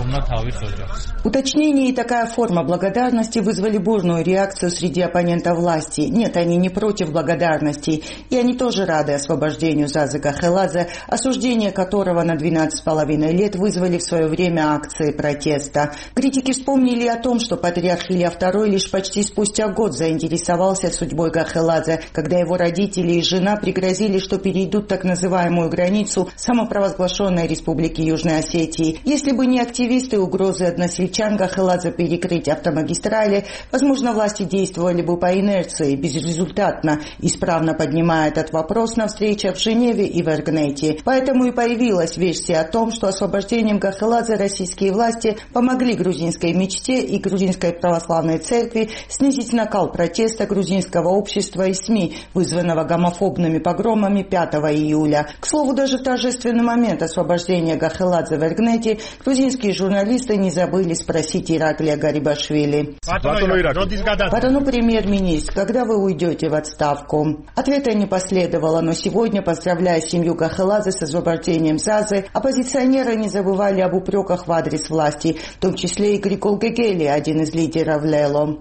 [SPEAKER 9] Уточнение и такая форма благодарности вызвали бурную реакцию среди оппонентов власти. Нет, они не против благодарности, и они тоже рады освобождению Зазы Гахеладзе, осуждение которого на 12,5 лет вызвали в свое время акции протеста. Критики вспомнили о том, что патриарх Илья II лишь почти спустя год заинтересовался судьбой Гахеладзе, когда его родители и жена пригрозили, что перейдут так называемую границу самопровозглашенной Республики Южной Осетии. Если бы не активисты и угрозы односельчан Гахеладзе перекрыть автомагистрали, возможно, власти действовали бы по инерции, безрезультатно, исправно поднимая этот вопрос на встречах в Женеве и в Эргнете. Поэтому и появилась версия о том, что освобождением Гахеладзе российские власти помогли грузинской мечте и грузинской православной церкви снизить накал протеста грузинского общества и СМИ, вызванного гомофобными погромами 5 июля. К слову, даже в торжественный момент освобождения Гахеладзе в Эргнете грузинские журналисты не забыли спросить Ираклия Гарибашвили: «Батону премьер-министр, когда вы уйдете в отставку?» Ответа не последовало, но сегодня, поздравляя семью Гахеладзе с освобождением Зазы, оппозиционеры не забывали об упреках в адрес власти, в том числе и Григол Гегели, один из лидеров ЛЕЛО.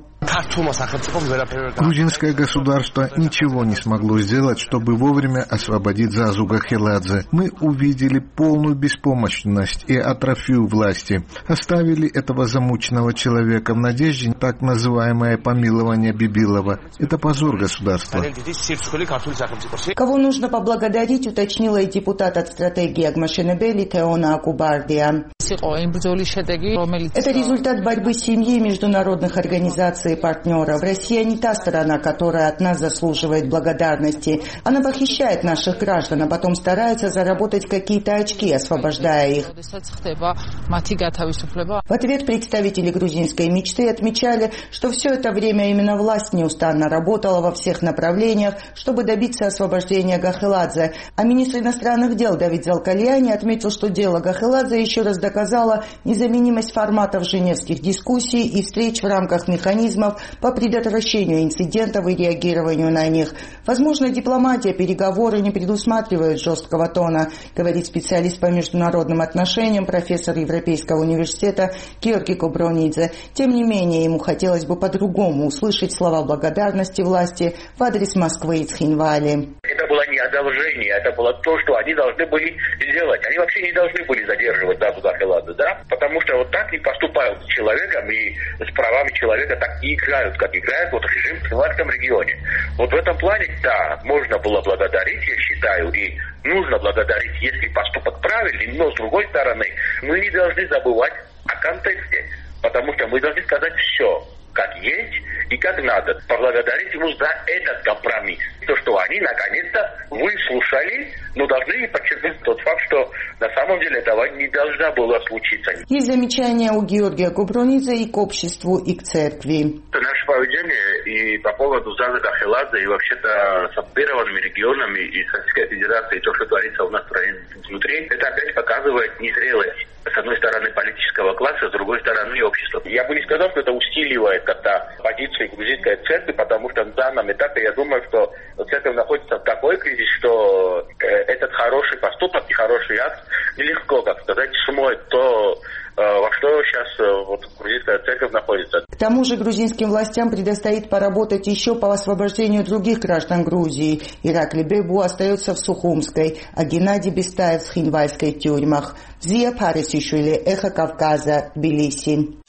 [SPEAKER 2] Грузинское государство ничего не смогло сделать, чтобы вовремя освободить Зазу Гахеладзе. Мы увидели полную беспомощность и атрофию власти. Оставили этого замученного человека в надежде так называемое помилование Бибилова. Это позор государства.
[SPEAKER 9] Кого нужно поблагодарить, уточнила и депутат от стратегии Агмашенебели Теона Акубардия. Это результат борьбы семьи и международных организаций и партнеров. Россия не та сторона, которая от нас заслуживает благодарности. Она похищает наших граждан, а потом старается заработать какие-то очки, освобождая их. В ответ представители грузинской мечты отмечали, что все это время именно власть неустанно работала во всех направлениях, чтобы добиться освобождения Гахеладзе. А министр иностранных дел Давид Залкальяни отметил, что дело Гахеладзе еще раз доказывает доказала незаменимость форматов женевских дискуссий и встреч в рамках механизмов по предотвращению инцидентов и реагированию на них. Возможно, дипломатия, переговоры не предусматривают жесткого тона, говорит специалист по международным отношениям, профессор Европейского университета Георгий Кубронидзе. Тем не менее, ему хотелось бы по-другому услышать слова благодарности власти в адрес Москвы и Цхинвали.
[SPEAKER 21] Это было не одолжение, это было то, что они должны были сделать. Они вообще не должны были задерживать Зазу Гахеладзе, да? Потому что вот так не поступают с человеком и с правами человека так не играют, как играет вот режим в Цхинвальском регионе. Вот в этом плане, да, можно было благодарить, я считаю, и нужно благодарить, если поступок правильный, но с другой стороны, мы не должны забывать о контексте, потому что мы должны сказать все, как есть и как надо. Поблагодарить ему за этот компромисс. То, что они наконец-то выслушали, но должны подчеркнуть тот факт, что на самом деле этого не должно было случиться.
[SPEAKER 9] Есть замечания у Георгия Кубронидзе и к обществу, и к церкви.
[SPEAKER 21] Это наше поведение и по поводу Зазы Гахеладзе, и вообще-то с оккупированными регионами и с Российской Федерацией, то, что творится у нас внутри, это опять показывает незрелость. С одной стороны политического класса, с другой стороны общества. Я бы не сказал, что это усиливает как-то позиции грузинской церкви, потому что в данном этапе я думаю, что церковь находится в такой кризисе, что этот хороший поступок и хороший акт нелегко, как сказать, смоет то, во что сейчас вот грузинская церковь находится.
[SPEAKER 9] К тому же грузинским властям предстоит поработать еще по освобождению других граждан Грузии. Иракли Бебу остается в Сухумской, а Геннадий Бестаев в Цхинвальской тюрьмах. Зия Парисишвили, Эхо Кавказа, Тбилиси.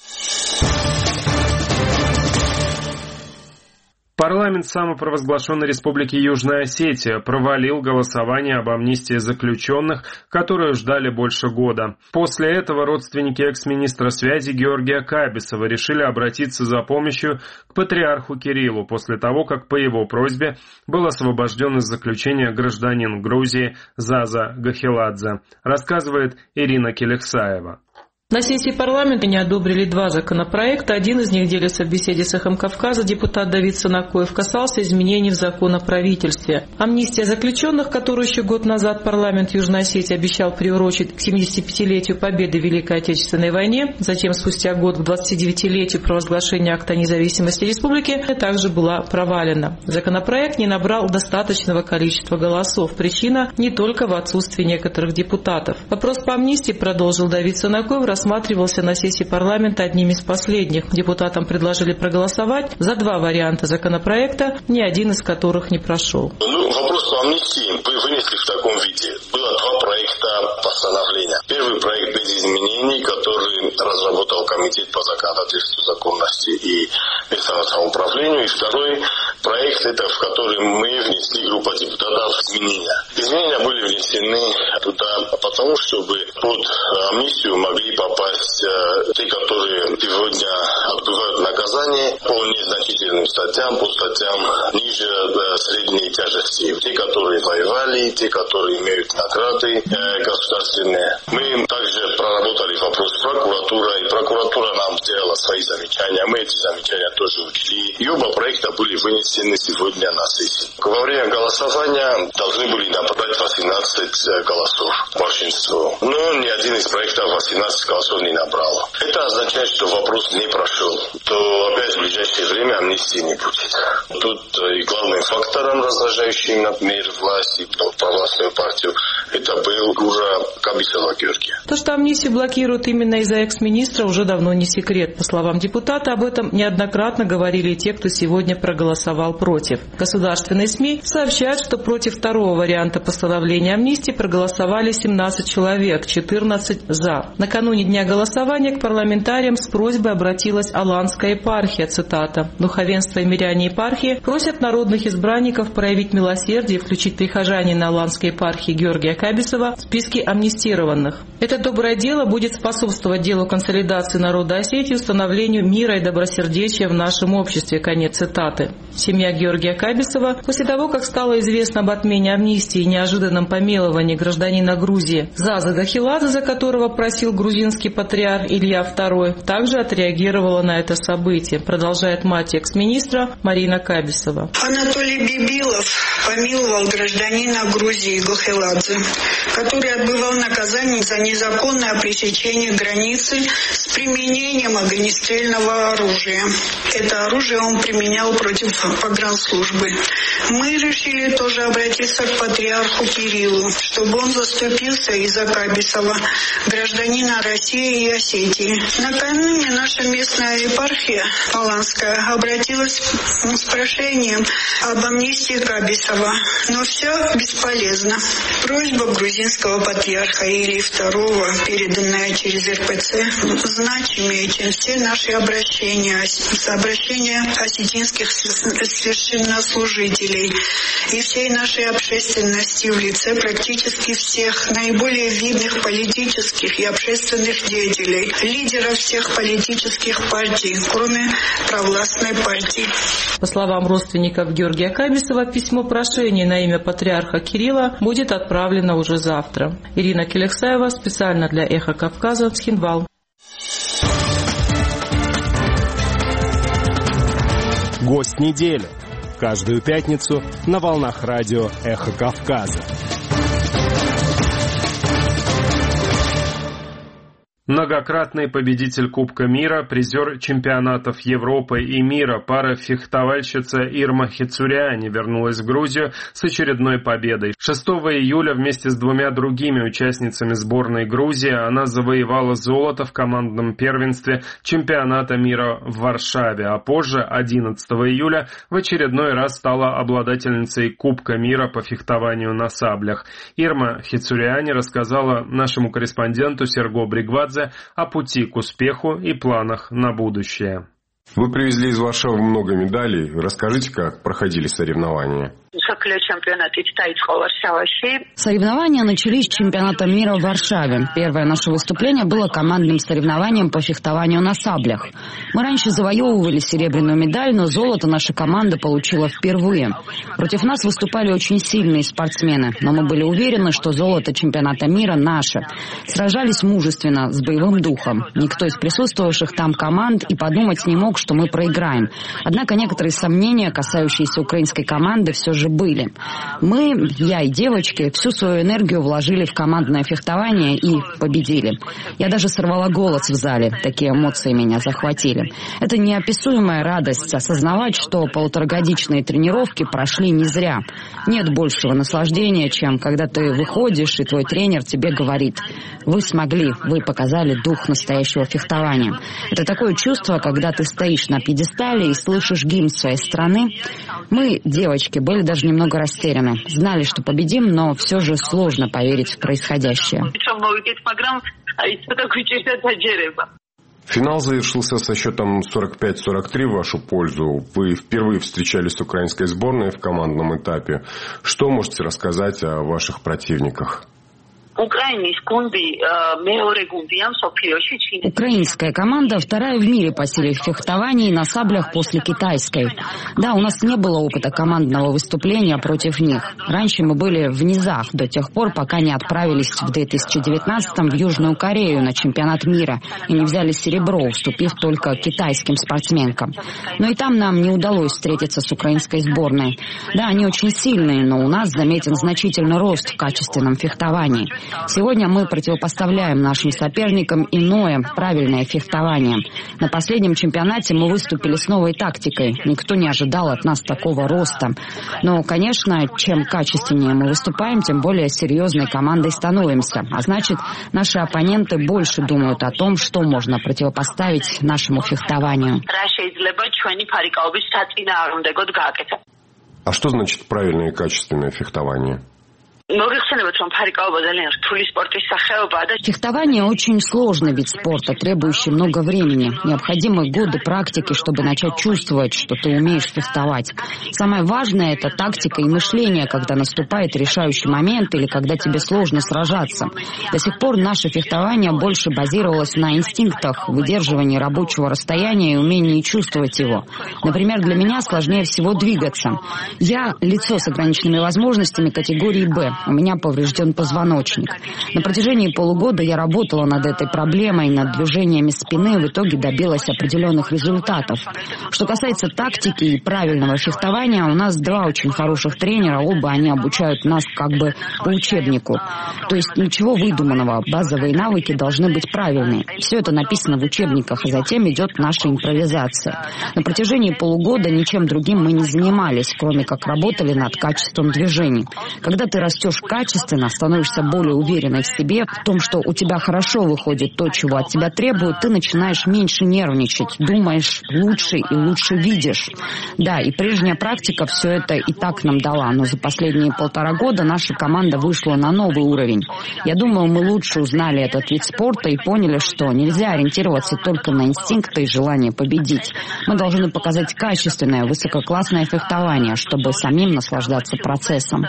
[SPEAKER 1] Парламент самопровозглашенной Республики Южная Осетия провалил голосование об амнистии заключенных, которую ждали больше года. После этого родственники экс-министра связи Георгия Кабисова решили обратиться за помощью к патриарху Кириллу после того, как по его просьбе был освобожден из заключения гражданин Грузии Заза Гахеладзе, рассказывает Ирина Келексаева.
[SPEAKER 22] На сессии парламента не одобрили два законопроекта. Один из них, делится в беседе с «Эхом Кавказа» депутат Давид Санакоев, касался изменений в закон о правительстве. Амнистия заключенных, которую еще год назад парламент Южной Осетии обещал приурочить к 75-летию победы в Великой Отечественной войне, затем спустя год к 29-летию провозглашения акта независимости республики, также была провалена. Законопроект не набрал достаточного количества голосов. Причина не только в отсутствии некоторых депутатов. Вопрос по амнистии, продолжил Давид Санакоев, рассматривался на сессии парламента одним из последних. Депутатам предложили проголосовать за два варианта законопроекта, ни один из которых не прошел.
[SPEAKER 23] Вопрос по амнистии вы вынесли в таком виде. Было два проекта постановления. Первый проект без изменений, который разработал Комитет по законодательству, законности и местному самоуправлению. И второй проект, это в который мы внесли, группа депутатов, изменения. Изменения были внесены туда потому, чтобы под амнистию могли попасть те, которые сегодня отбывают наказание по незначительным статьям, по статьям ниже средней тяжести. Те, которые воевали, те, которые имеют награды государственные. Мы также проработали вопрос с прокуратурой, и прокуратура нам сделала свои замечания, мы эти замечания тоже учли. И оба проекта были вынесены сегодня на сессии. Во время голосования должны были набрать 18 голосов большинство. Но ни один из проектов 18 голосов не набрал. Это означает, что вопрос не прошел. То опять в ближайшее время амнистии не будет. Тут и главным фактором, раздражающим, например, власть и провластную партию, это был Гура Кабисова Георгия.
[SPEAKER 22] То, что амнистию блокируют именно из-за экс-министра, уже давно не секрет. По словам депутата, об этом неоднократно говорили и те, кто сегодня проголосовал против. Государственные СМИ сообщают, что против второго варианта постановления амнистии проголосовали 17 человек, 14 «за». Накануне дня голосования к парламентариям с просьбой обратилась Аланская епархия, цитата. «Духовенство и миряне епархии просят народных избранников проявить милосердие и включить прихожанина Аланской епархии Георгия Кабисова в списки амнистированных. Это доброе дело будет способствовать делу консолидации народа Осетии и установлению мира и добросердечия в нашем обществе». Конец цитаты. Семья Георгия Кабисова, после того, как стало известно об отмене амнистии и неожиданном помиловании гражданина Грузии Заза Гахеладзе, за которого просил грузинский патриарх Илья II, также отреагировала на это событие, продолжает мать экс-министра Марина Кабисова.
[SPEAKER 24] Анатолий Бибилов помиловал гражданина Грузии Гахеладзе.
[SPEAKER 4] который отбывал наказание за незаконное пресечение границы с применением огнестрельного оружия. Это оружие он применял против погранслужбы. Мы решили тоже обратиться к патриарху Кириллу, чтобы он заступился из-за Кабисова, гражданина России и Осетии. Накануне наша местная епархия Аланская обратилась с прошением об амнистии Кабисова, но все бесполезно. Просьба грузинского патриарха Илии II, переданная через РПЦ, значимее, чем все наши обращения осетинских священнослужителей и всей нашей общественности в лице практически всех наиболее видных политических и общественных деятелей, лидеров всех политических партий, кроме провластной партии.
[SPEAKER 22] По словам родственников Георгия Кабисова, письмо прошения на имя патриарха Кирилла будет отправлено уже завтра. Ирина Келексаева специально для «Эхо Кавказа», Цхинвал.
[SPEAKER 10] Гость недели. Каждую пятницу на волнах радио «Эхо Кавказа».
[SPEAKER 1] Многократный победитель Кубка мира, призер чемпионатов Европы и мира, парафехтовальщица Ирма Хицуряни вернулась в Грузию с очередной победой. 6 июля вместе с двумя другими участницами сборной Грузии она завоевала золото в командном первенстве чемпионата мира в Варшаве, а позже, 11 июля, в очередной раз стала обладательницей Кубка мира по фехтованию на саблях. Ирма Хицуряни рассказала нашему корреспонденту Серго Бригвадзе о пути к успеху и планах на будущее.
[SPEAKER 5] Вы привезли из Варшавы много медалей. Расскажите, как проходили соревнования.
[SPEAKER 7] Соревнования начались с чемпионата мира в Варшаве. Первое наше выступление было командным соревнованием по фехтованию на саблях. Мы раньше завоевывали серебряную медаль, но золото наша команда получила впервые. Против нас выступали очень сильные спортсмены, но мы были уверены, что золото чемпионата мира наше. Сражались мужественно, с боевым духом. Никто из присутствовавших там команд и подумать не мог, что мы проиграем. Однако некоторые сомнения, касающиеся украинской команды, все же были. Мы, я и девочки, всю свою энергию вложили в командное фехтование и победили. Я даже сорвала голос в зале. Такие эмоции меня захватили. Это неописуемая радость осознавать, что полуторагодичные тренировки прошли не зря. Нет большего наслаждения, чем когда ты выходишь, и твой тренер тебе говорит: вы смогли, вы показали дух настоящего фехтования. Это такое чувство, когда ты стоишь на пьедестале и слышишь гимн своей страны. Мы, девочки, были даже немного растеряны. Знали, что победим, но все же сложно поверить в происходящее.
[SPEAKER 5] Финал завершился со счетом 45-43 в вашу пользу. Вы впервые встречались с украинской сборной в командном этапе. Что можете рассказать о ваших противниках?
[SPEAKER 7] Украинская команда вторая в мире по силе в фехтовании на саблях после китайской. Да, у нас не было опыта командного выступления против них. Раньше мы были в низах до тех пор, пока не отправились в 2019-м в Южную Корею на чемпионат мира и не взяли серебро, уступив только китайским спортсменкам. Но и там нам не удалось встретиться с украинской сборной. Да, они очень сильные, но у нас заметен значительный рост в качественном фехтовании. Сегодня мы противопоставляем нашим соперникам иное, правильное фехтование. На последнем чемпионате мы выступили с новой тактикой. Никто не ожидал от нас такого роста. Но, конечно, чем качественнее мы выступаем, тем более серьезной командой становимся. А значит, наши оппоненты больше думают о том, что можно противопоставить нашему фехтованию.
[SPEAKER 5] А что значит правильное и качественное фехтование?
[SPEAKER 7] Фехтование очень сложный вид спорта, требующий много времени. Необходимы годы практики, чтобы начать чувствовать, что ты умеешь фехтовать. Самое важное – это тактика и мышление, когда наступает решающий момент или когда тебе сложно сражаться. До сих пор наше фехтование больше базировалось на инстинктах, выдерживании рабочего расстояния и умении чувствовать его. Например, для меня сложнее всего двигаться. Я – лицо с ограниченными возможностями категории «Б». У меня поврежден позвоночник. На протяжении полугода я работала над этой проблемой, над движениями спины, и в итоге добилась определенных результатов. Что касается тактики и правильного фехтования, у нас 2 очень хороших тренера, оба они обучают нас как бы по учебнику. То есть ничего выдуманного, базовые навыки должны быть правильные. Все это написано в учебниках, и затем идет наша импровизация. На протяжении полугода ничем другим мы не занимались, кроме как работали над качеством движений. Когда ты растешь качественно, становишься более уверенной в себе, в том, что у тебя хорошо выходит то, чего от тебя требуют, ты начинаешь меньше нервничать, думаешь лучше и лучше видишь. Да, и прежняя практика все это и так нам дала, но за последние 1,5 года наша команда вышла на новый уровень. Я думаю, мы лучше узнали этот вид спорта и поняли, что нельзя ориентироваться только на инстинкты и желание победить. Мы должны показать качественное, высококлассное фехтование, чтобы самим наслаждаться процессом.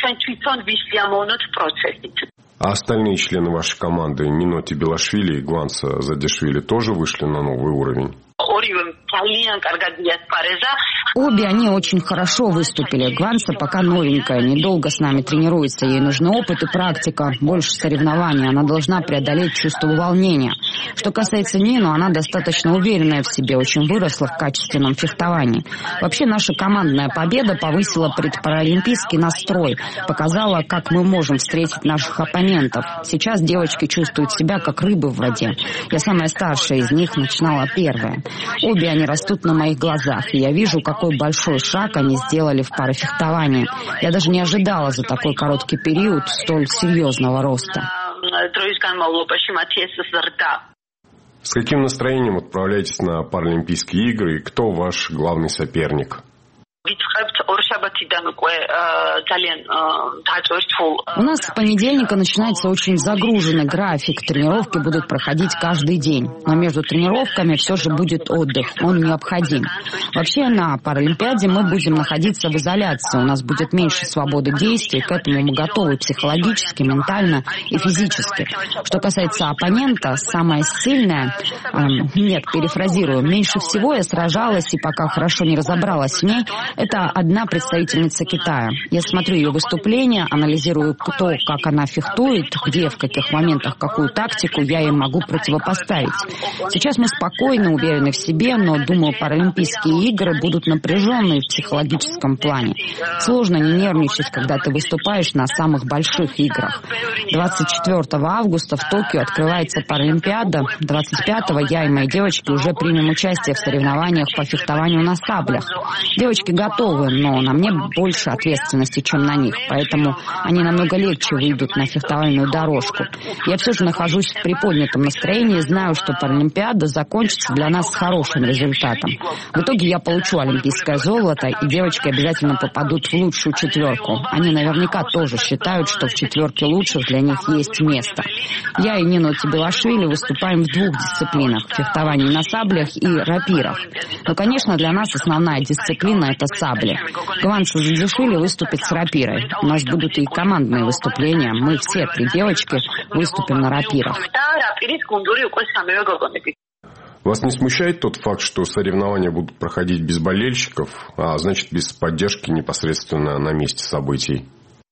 [SPEAKER 5] А остальные члены вашей команды, Ниноти Белашвили и Гванца Задешвили, тоже вышли на новый уровень?
[SPEAKER 7] Обе они очень хорошо выступили. Гванца пока новенькая, недолго с нами тренируется. Ей нужен опыт и практика, больше соревнований. Она должна преодолеть чувство волнения. Что касается Нину, она достаточно уверенная в себе, очень выросла в качественном фехтовании. Вообще наша командная победа повысила предпаралимпийский настрой, показала, как мы можем встретить наших оппонентов. Сейчас девочки чувствуют себя как рыбы в воде. Я самая старшая из них, начинала первая. Обе они растут на моих глазах, и я вижу, какой большой шаг они сделали в парафехтовании. Я даже не ожидала за такой короткий период столь серьезного роста.
[SPEAKER 5] С каким настроением отправляетесь на Паралимпийские игры и кто ваш главный соперник?
[SPEAKER 7] У нас с понедельника начинается очень загруженный график. Тренировки будут проходить каждый день. Но между тренировками все же будет отдых. Он необходим. Вообще на Паралимпиаде мы будем находиться в изоляции. У нас будет меньше свободы действий. К этому мы готовы психологически, ментально и физически. Что касается оппонента, самое сильное... перефразирую. Меньше всего я сражалась и пока хорошо не разобралась в ней. Это одна представительница Китая. Я смотрю ее выступления, анализирую, кто, как она фехтует, где, в каких моментах, какую тактику я ей могу противопоставить. Сейчас мы спокойны, уверены в себе, но, думаю, Паралимпийские игры будут напряженные в психологическом плане. Сложно не нервничать, когда ты выступаешь на самых больших играх. 24 августа в Токио открывается Паралимпиада. 25-го я и мои девочки уже примем участие в соревнованиях по фехтованию на саблях. Девочки готовы, но на мне больше ответственности, чем на них, поэтому они намного легче выйдут на фехтовальную дорожку. Я все же нахожусь в приподнятом настроении, знаю, что Паралимпиада закончится для нас с хорошим результатом. В итоге я получу олимпийское золото, и девочки обязательно попадут в лучшую 4. Они наверняка тоже считают, что в 4 лучших для них есть место. Я и Ниноти Белашвили выступаем в 2 дисциплинах – фехтовании на саблях и рапирах. Но, конечно, для нас основная дисциплина – это сабли. Гванца Задешвили выступит с рапирой. У нас будут и командные выступления. Мы все 3 девочки выступим на рапирах.
[SPEAKER 5] Вас не смущает тот факт, что соревнования будут проходить без болельщиков, а значит без поддержки непосредственно на месте событий?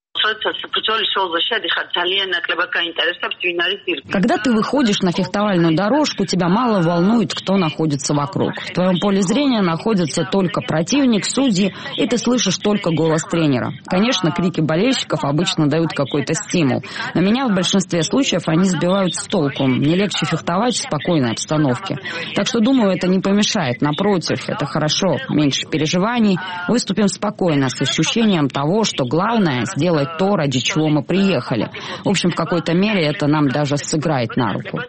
[SPEAKER 7] Когда ты выходишь на фехтовальную дорожку, тебя мало волнует, кто находится вокруг. В твоем поле зрения находится только противник, судьи, и ты слышишь только голос тренера. Конечно, крики болельщиков обычно дают какой-то стимул, но меня в большинстве случаев они сбивают с толку. Мне легче фехтовать в спокойной обстановке. Так что, думаю, это не помешает. Напротив, это хорошо. Меньше переживаний. Выступим спокойно, с ощущением того, что главное — сделать то, ради чего мы приехали. В общем, в какой-то мере это нам даже сыграет на руку.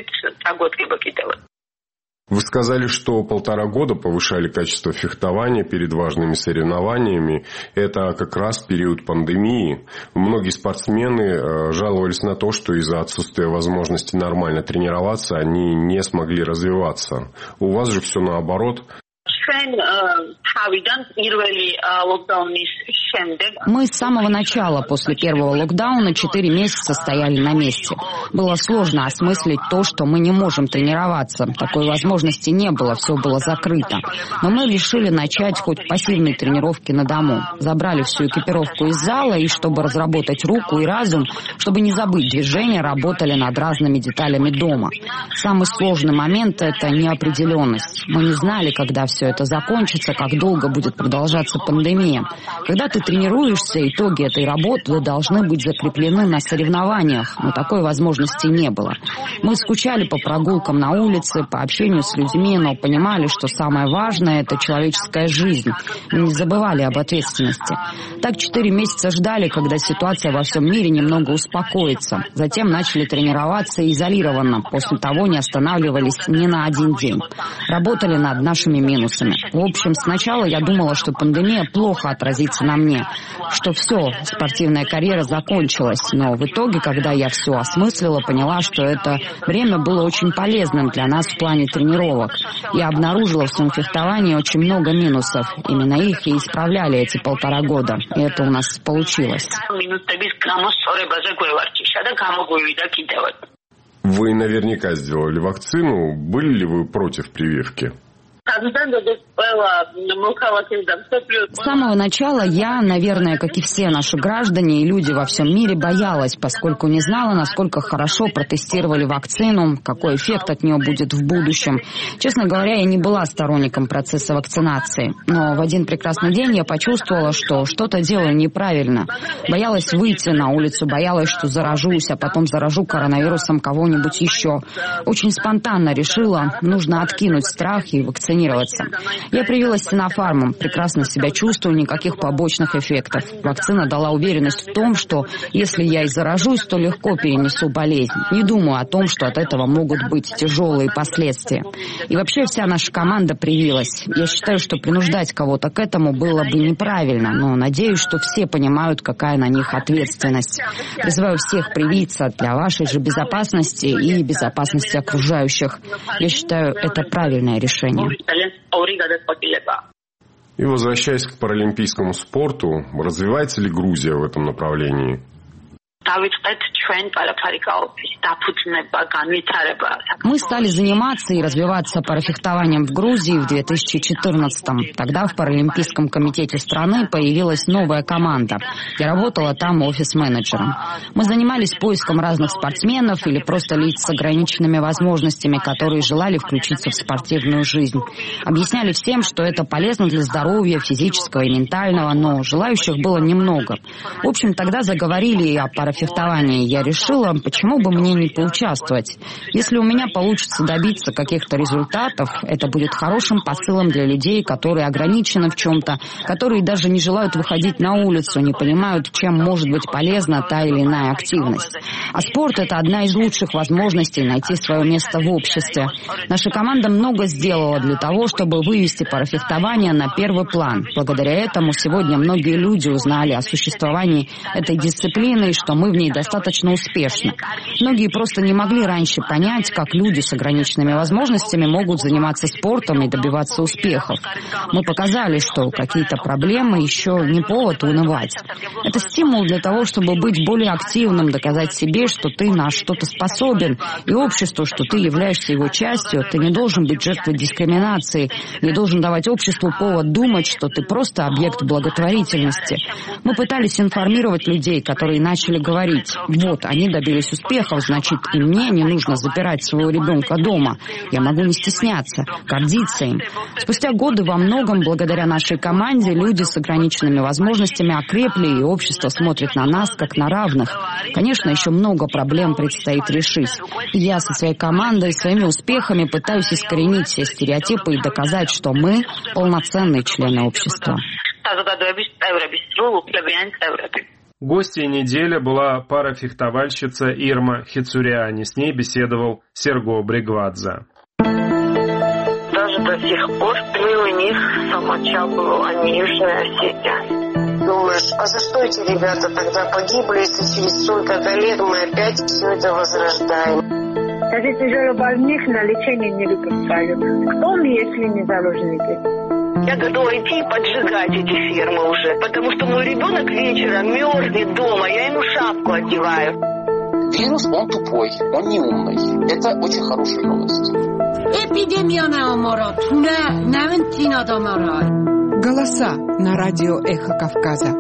[SPEAKER 5] Вы сказали, что 1,5 года повышали качество фехтования перед важными соревнованиями. Это как раз период пандемии. Многие спортсмены жаловались на то, что из-за отсутствия возможности нормально тренироваться, они не смогли развиваться. У вас же все наоборот.
[SPEAKER 7] Мы с самого начала, после первого локдауна, 4 месяца стояли на месте. Было сложно осмыслить то, что мы не можем тренироваться. Такой возможности не было, все было закрыто. Но мы решили начать хоть пассивные тренировки на дому. Забрали всю экипировку из зала, и чтобы разработать руку и разум, чтобы не забыть движения, работали над разными деталями дома. Самый сложный момент — это неопределенность. Мы не знали, когда все это закончится, как долго будет продолжаться пандемия. Когда ты тренируешься, итоги этой работы должны быть закреплены на соревнованиях, но такой возможности не было. Мы скучали по прогулкам на улице, по общению с людьми, но понимали, что самое важное — это человеческая жизнь. Мы не забывали об ответственности. Так 4 месяца ждали, когда ситуация во всем мире немного успокоится. Затем начали тренироваться изолированно. После того не останавливались ни на один день. Работали над нашими минусами. В общем, сначала я думала, что пандемия плохо отразится на мне, что все, спортивная карьера закончилась. Но в итоге, когда я все осмыслила, поняла, что это время было очень полезным для нас в плане тренировок. Я обнаружила в своем фехтовании очень много минусов. Именно их и исправляли эти 1,5 года. И это у нас получилось.
[SPEAKER 5] Вы наверняка сделали вакцину. Были ли вы против прививки?
[SPEAKER 7] С самого начала я, наверное, как и все наши граждане и люди во всем мире, боялась, поскольку не знала, насколько хорошо протестировали вакцину, какой эффект от нее будет в будущем. Честно говоря, я не была сторонником процесса вакцинации. Но в один прекрасный день я почувствовала, что что-то делаю неправильно. Боялась выйти на улицу, боялась, что заражусь, а потом заражу коронавирусом кого-нибудь еще. Очень спонтанно решила, нужно откинуть страх и вакцинироваться. Я привилась Sinopharm, прекрасно себя чувствую, никаких побочных эффектов. Вакцина дала уверенность в том, что если я и заражусь, то легко перенесу болезнь. Не думаю о том, что от этого могут быть тяжелые последствия. И вообще вся наша команда привилась. Я считаю, что принуждать кого-то к этому было бы неправильно, но надеюсь, что все понимают, какая на них ответственность. Призываю всех привиться для вашей же безопасности и безопасности окружающих. Я считаю, это правильное решение.
[SPEAKER 5] И возвращаясь к паралимпийскому спорту, развивается ли Грузия в этом направлении?
[SPEAKER 7] Мы стали заниматься и развиваться парафехтованием в Грузии в 2014-м. Тогда в Паралимпийском комитете страны появилась новая команда. Я работала там офис-менеджером. Мы занимались поиском разных спортсменов или просто лиц с ограниченными возможностями, которые желали включиться в спортивную жизнь. Объясняли всем, что это полезно для здоровья физического и ментального, но желающих было немного. В общем, тогда заговорили и о парафехтовании. Я решила, почему бы мне не поучаствовать. Если у меня получится добиться каких-то результатов, это будет хорошим посылом для людей, которые ограничены в чем-то, которые даже не желают выходить на улицу, не понимают, чем может быть полезна та или иная активность. А спорт — это одна из лучших возможностей найти свое место в обществе. Наша команда много сделала для того, чтобы вывести парафехтование на первый план. Благодаря этому сегодня многие люди узнали о существовании этой дисциплины и что мы в ней достаточно успешны. Многие просто не могли раньше понять, как люди с ограниченными возможностями могут заниматься спортом и добиваться успехов. Мы показали, что какие-то проблемы еще не повод унывать. Это стимул для того, чтобы быть более активным, доказать себе, что ты на что-то способен, и обществу, что ты являешься его частью. Ты не должен быть жертвой дискриминации, не должен давать обществу повод думать, что ты просто объект благотворительности. Мы пытались информировать людей, которые начали говорить: вот, они добились успехов, значит, и мне не нужно запирать своего ребенка дома. Я могу не стесняться, гордиться им. Спустя годы во многом, благодаря нашей команде, люди с ограниченными возможностями окрепли, и общество смотрит на нас как на равных. Конечно, еще много проблем предстоит решить. Я со своей командой, своими успехами пытаюсь искоренить все стереотипы и доказать, что мы полноценные члены общества.
[SPEAKER 1] Гостьей недели была парафехтовальщица Ирма Хицуриани. С ней беседовал Серго Бригвадзе.
[SPEAKER 8] Даже до сих пор был у них самочал, а не Южная Осетия. Думаешь, а за что эти ребята тогда погибли, если через столько-то лет мы опять все это возрождаем? Даже тяжело больных на лечение не выпускают. Кто мы, если не заложники? Я готова идти и поджигать эти фермы уже, потому что мой ребенок вечером мерзнет дома, я ему шапку одеваю.
[SPEAKER 11] Вирус, он тупой, он не умный. Это очень хорошая новость.
[SPEAKER 18] Голоса на радио «Эхо Кавказа».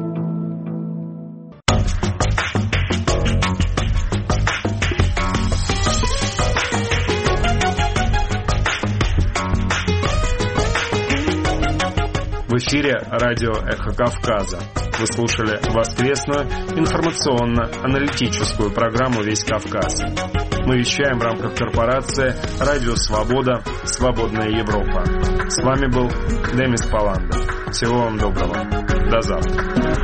[SPEAKER 1] В эфире радио «Эхо Кавказа». Вы слушали воскресную информационно-аналитическую программу «Весь Кавказ». Мы вещаем в рамках корпорации «Радио Свобода. Свободная Европа». С вами был Демис Паланда. Всего вам доброго. До завтра.